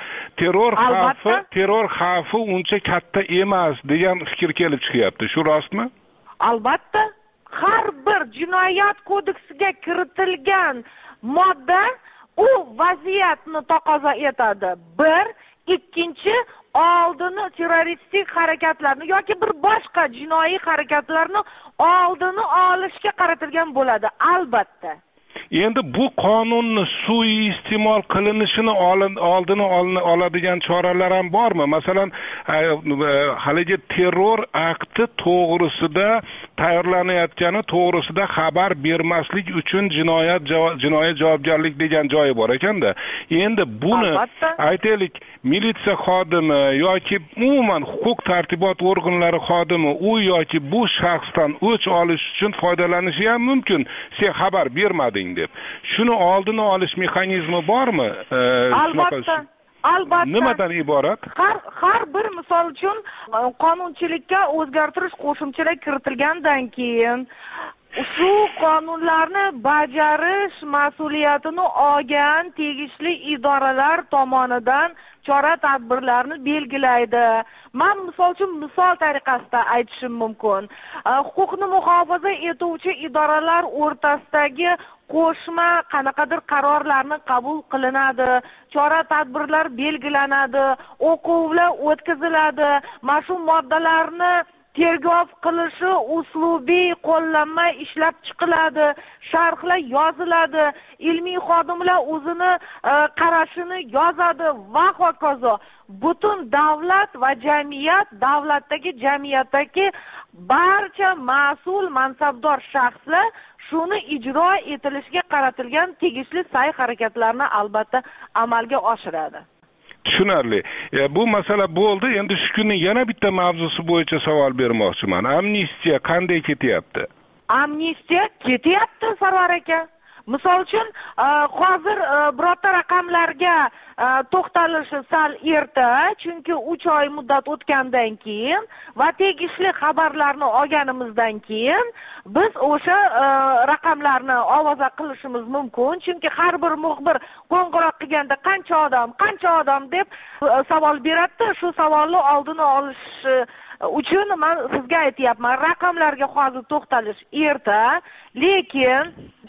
terror xavfi uncha katta emas degan fikr kelib chiqyapti. Shu rostmi? Albatta, har bir jinoyat kodeksiga kiritilgan modda u vaziyatni taqozo etadi. Bir, ikkinchi oldini terroristik harakatlarni yoki bir boshqa jinoiy harakatlarni oldini olishga qaratilgan bo'ladi, albatta. Endi bu qonunni suiiste'mol qilinishini oldini oladigan choralar ham bormi? Masalan, haligi terror akti to'g'risida tayyorlanayotgani to'g'risida xabar bermaslik uchun jinoiy javobgarlik degan joyi bor ekanda. Endi buni aytaylik, militsiya xodimi yoki umuman huquq tartibot organlari xodimi u yoki bu shaxsdan o'ch olish uchun foydalanishi ham mumkin. Sen xabar bermading deb. Shuni oldini olish mexanizmi bormi? Albatta. Nimadan iborat? Har bir misol uchun qonunchilikka o'zgartirish qo'shimchalar kiritilgandan keyin shu qonunlarni bajarish mas'uliyatini olgan tegishli idoralar tomonidan chora tadbirlarni belgilaydi. Men misol uchun misol tariqasida aytishim mumkin. Huquqni muhofaza etuvchi idoralar o'rtasidagi qo'shma qanaqadir qarorlarni qabul qilinadi, chora tadbirlar belgilanadi, o'quvlar o'tkaziladi. Mana shu moddalarni tergov qilishi uslubiy qo'llanma ishlab chiqiladi, sharhlar yoziladi, ilmiy xodimlar o'zini qarashini yozadi va hokazo. Butun davlat va jamiyat, jamiyatdagi barcha mas'ul mansabdor shaxslar shuni ijro etilishiga qaratilgan tegishli sa'y harakatlarni albatta amalga oshiradi. tushunarli. Bu masala bo'ldi. Endi shu kunning yana bitta mavzusi bo'yicha savol bermoqchiman. Amnistiya qanday ketyapti? Amnistiya ketyapti, Sarvar aka. Misol uchun, hozir birorta raqamlarga to'xtalishi sal erta, chunki 3 oy muddat o'tgandan keyin va tegishli xabarlarni olganimizdan keyin biz o'sha raqamlarni ovoza qilishimiz mumkin, chunki har bir muxbir qo'ng'iroq qilganda qancha odam deb savol beradi. Shu savolni oldini olish uchun men sizga aytyapman, raqamlarga hozir to'xtalish erta, lekin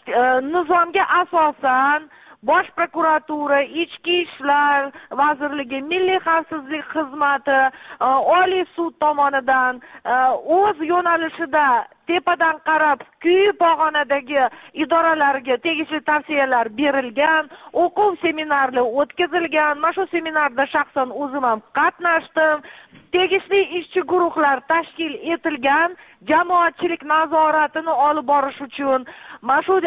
nizomga asosan Bosh prokuratura, Ichki ishlar vazirligi, Milliy xavfsizlik xizmati, Oliy sud tomonidan o'z yo'nalishida tepadan qarab quyi pog'onadagi idoralarga tegishli tavsiyalar berilgan, o'quv seminarlar o'tkazilgan. Mana shu seminarda shaxsan o'zim ham qatnashdim. Tegishli ishchi guruhlar tashkil etilgan, jamoatchilik nazoratini olib borish uchun. Mana shu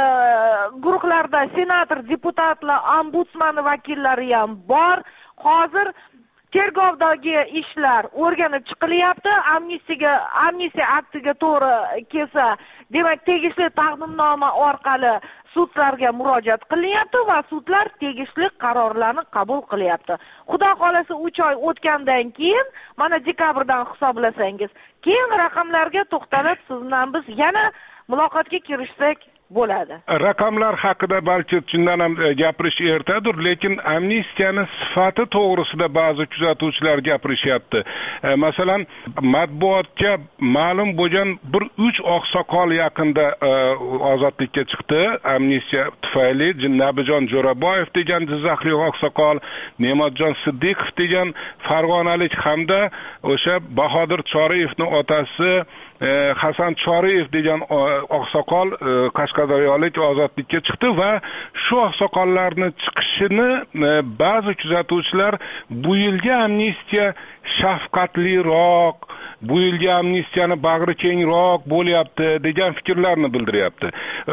guruhlarda senator, deputatlar, ombudsman vakillari ham bor. Hozir tergovdagi ishlar o'rganib chiqilyapti. Amnistiya aktiga to'g'ri kelsa, demak tegishli taqdimnoma orqali sudlarga murojaat qilyapti va sudlar tegishli qarorlarni qabul qilyapti. Xudo xolasa 3 oy o'tgandan keyin, mana dekabrdan hisoblasangiz, keyin raqamlarga to'xtalib siz bilan biz yana muloqotga kirishsak bo'ladi. Raqamlar haqida balki chindan ham gapirish ertadir, lekin amnistiyani sifati to'g'risida ba'zi kuzatuvchilar gapirishyapti. Masalan, matbuotga ma'lum bo'lgan bir 3 oqsoqol yaqinda ozodlikka chiqdi amnistiya tufayli. Nabijon Jo'raboyev degan Jizzaxlik oqsoqol, Ne'matjon Siddiqov degan farg'onalik hamda o'sha Bahodir Choriyevning otasi Hasan Choriyev degan oqsoqol Qashqadaryolik ozodlikka chiqdi va shu oqsoqollarning chiqishini ba'zi kuzatuvchilar bu yilgi amnistiya shafqatliroq, bu yilgi amnistiyani bag'ri kengroq bo'lyapti degan fikrlarni bildiryapti.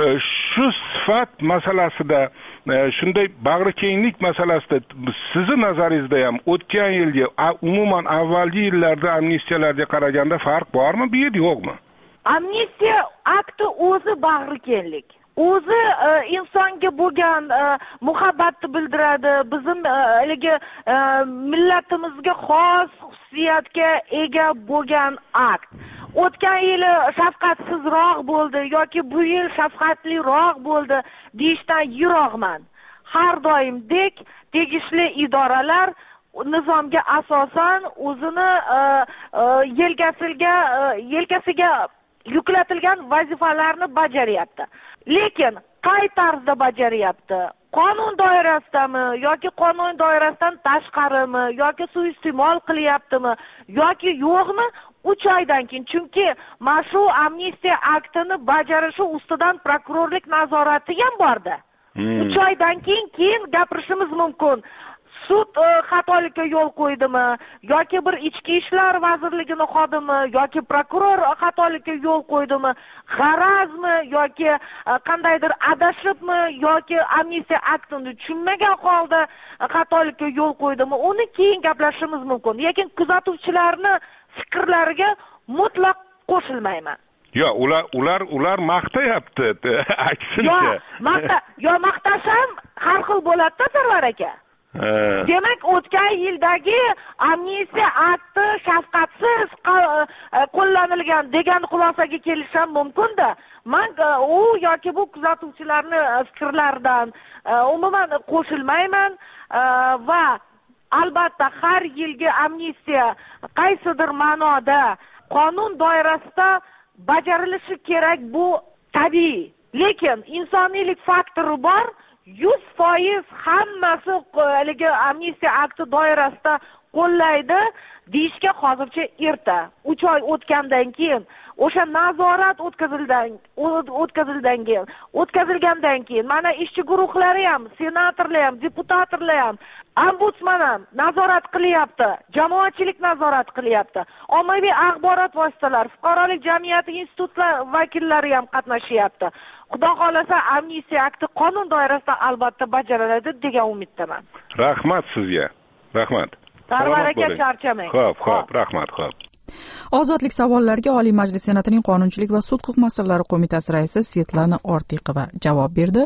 Shu sifat masalasida, shunday bag'ri kenglik masalasida sizni nazaringizda ham o'tgan yilgi, umuman avvalgi yillarda amnistiyalarga qaraganda farq bormi, bu yer yo'qmi? Amnistiya akti o'zi bag'ri kenglik. O'zi insonga bo'lgan muhabbatni bildiradi. Bizim millatimizga xos xususiyatga ega bo'lgan akt. O'tgan yili shafqatsizroq bo'ldi yoki bu yil shafqatliroq bo'ldi deyishdan yiroqman. Har doimdek tegishli idoralar nizomga asosan o'zini yelkasiga yuklatilgan vazifalarni bajaryapti. Lekin qay tarzda bajaryapti? Qonun doirasidami yoki qonun doirasidan tashqarimi yoki suiiste'mol qilyaptimi yoki yo'qmi? 3 oydan keyin, chunki mana shu amnistiya aktini bajarishi ustidan prokurorlik nazorati ham bordi. 3 oydan keyin gapirishimiz mumkin. Sud xatolikka yo'l qo'ydimi yoki bir ichki ishlar vazirligining xodimi yoki prokuror xatolikka yo'l qo'ydimi, g'arazmi yoki qandaydir adashibmi yoki amnistiya aktini tushunmagan holda xatolikka yo'l qo'ydimi, uni keyin gaplashishimiz mumkin. Lekin kuzatuvchilarning fikrlariga mutlaq qo'shilmayman. Yo, ular maqtayapti, aksincha. Yo, maqtasham har xil bo'ladi-da, Sarvar aka. Demak, o'tgan yildagi amnistiya akti shafqatsiz qo'llanilgan degan xulosaga kelishim mumkin-da. Men u yoki bu kuzatuvchilarning fikrlaridan umuman qo'shilmayman va albatta har yilgi amnistiya qaysidir ma'noda qonun doirasida bajarilishi kerak, bu tabiiy. Lekin insoniylik faktori bor. 100% hammasi amnistiya akti doirasida qo'llaydi deyishga hozircha erta. 3 oy o'tgandan keyin, o'sha nazorat o'tkazilgandan keyin mana ishchi guruhlari ham, senatorlar ham, deputatlar ham, ombudsman ham nazorat qilyapti, jamoatchilik nazorat qilyapti, ommaviy axborot vositalari, fuqarolik jamiyati institutlar vakillari ham qatnashyapti. Xudo xolasa amnistiya akti qonun doirasida albatta bajariladi degan umiddaman. Rahmat sizga. Rahmat. Sarvar aka, charchamang. Xo'p, rahmat, xo'p. Ozodlik savollariga Oliy Majlis Senatining Qonunchilik va sud-huquq masalalari qo'mitasi raisi Svetlana Ortiqova javob berdi.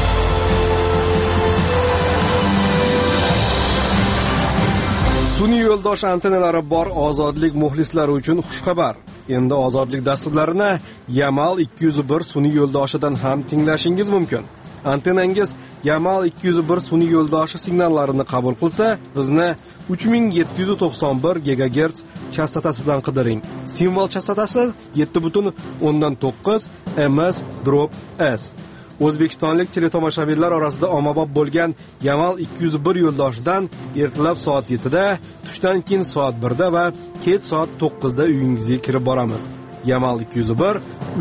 Sun'iy yo'ldosh antennalari bor Ozodlik muxlislari uchun xushxabar. Endi Ozodlik dasturlarini Yamal 201 sun'iy yo'ldoshidan ham tinglashingiz mumkin. Antennangiz Yamal 201 sun'iy yo'ldoshi signallarini qabul qilsa, bizni 3791 GHz chastotasidan qidiring. Simvol chastotasi 7.9 ms/s. O'zbekistonlik teletomoshabinlar orasida ommabop bo'lgan Yamal 201 yo'ldoshidan ertalab soat 7 da, tushdan keyin soat 1 da va kech soat 9 da uyingizga kirib boramiz. Yamal 201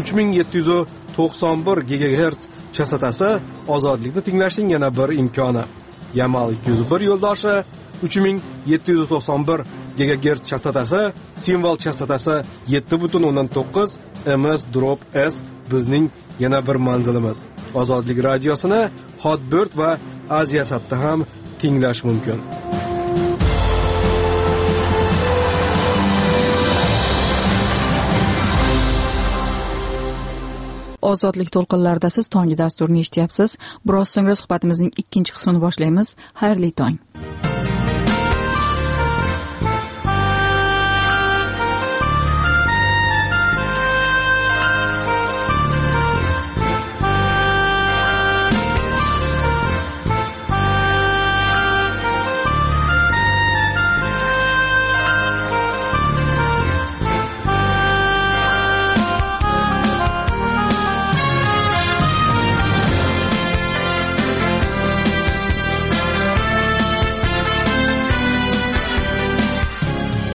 3791 GHz chastotasi Ozodlikni tinglashning yana bir imkoni. Yamal 201 yo'ldoshi 3791 GHz chastotasi, simvol chastotasi 7.9 ms/s bizning yana bir manzilimiz. Ozodlik radiosini Hotbird va Aziyasatda ham tinglash mumkin. Ozodlik to'lqinlarida siz tonggi dasturini eshityapsiz. Biroz so'ngra suhbatimizning ikkinchi qismini boshlaymiz. Xayrli tong.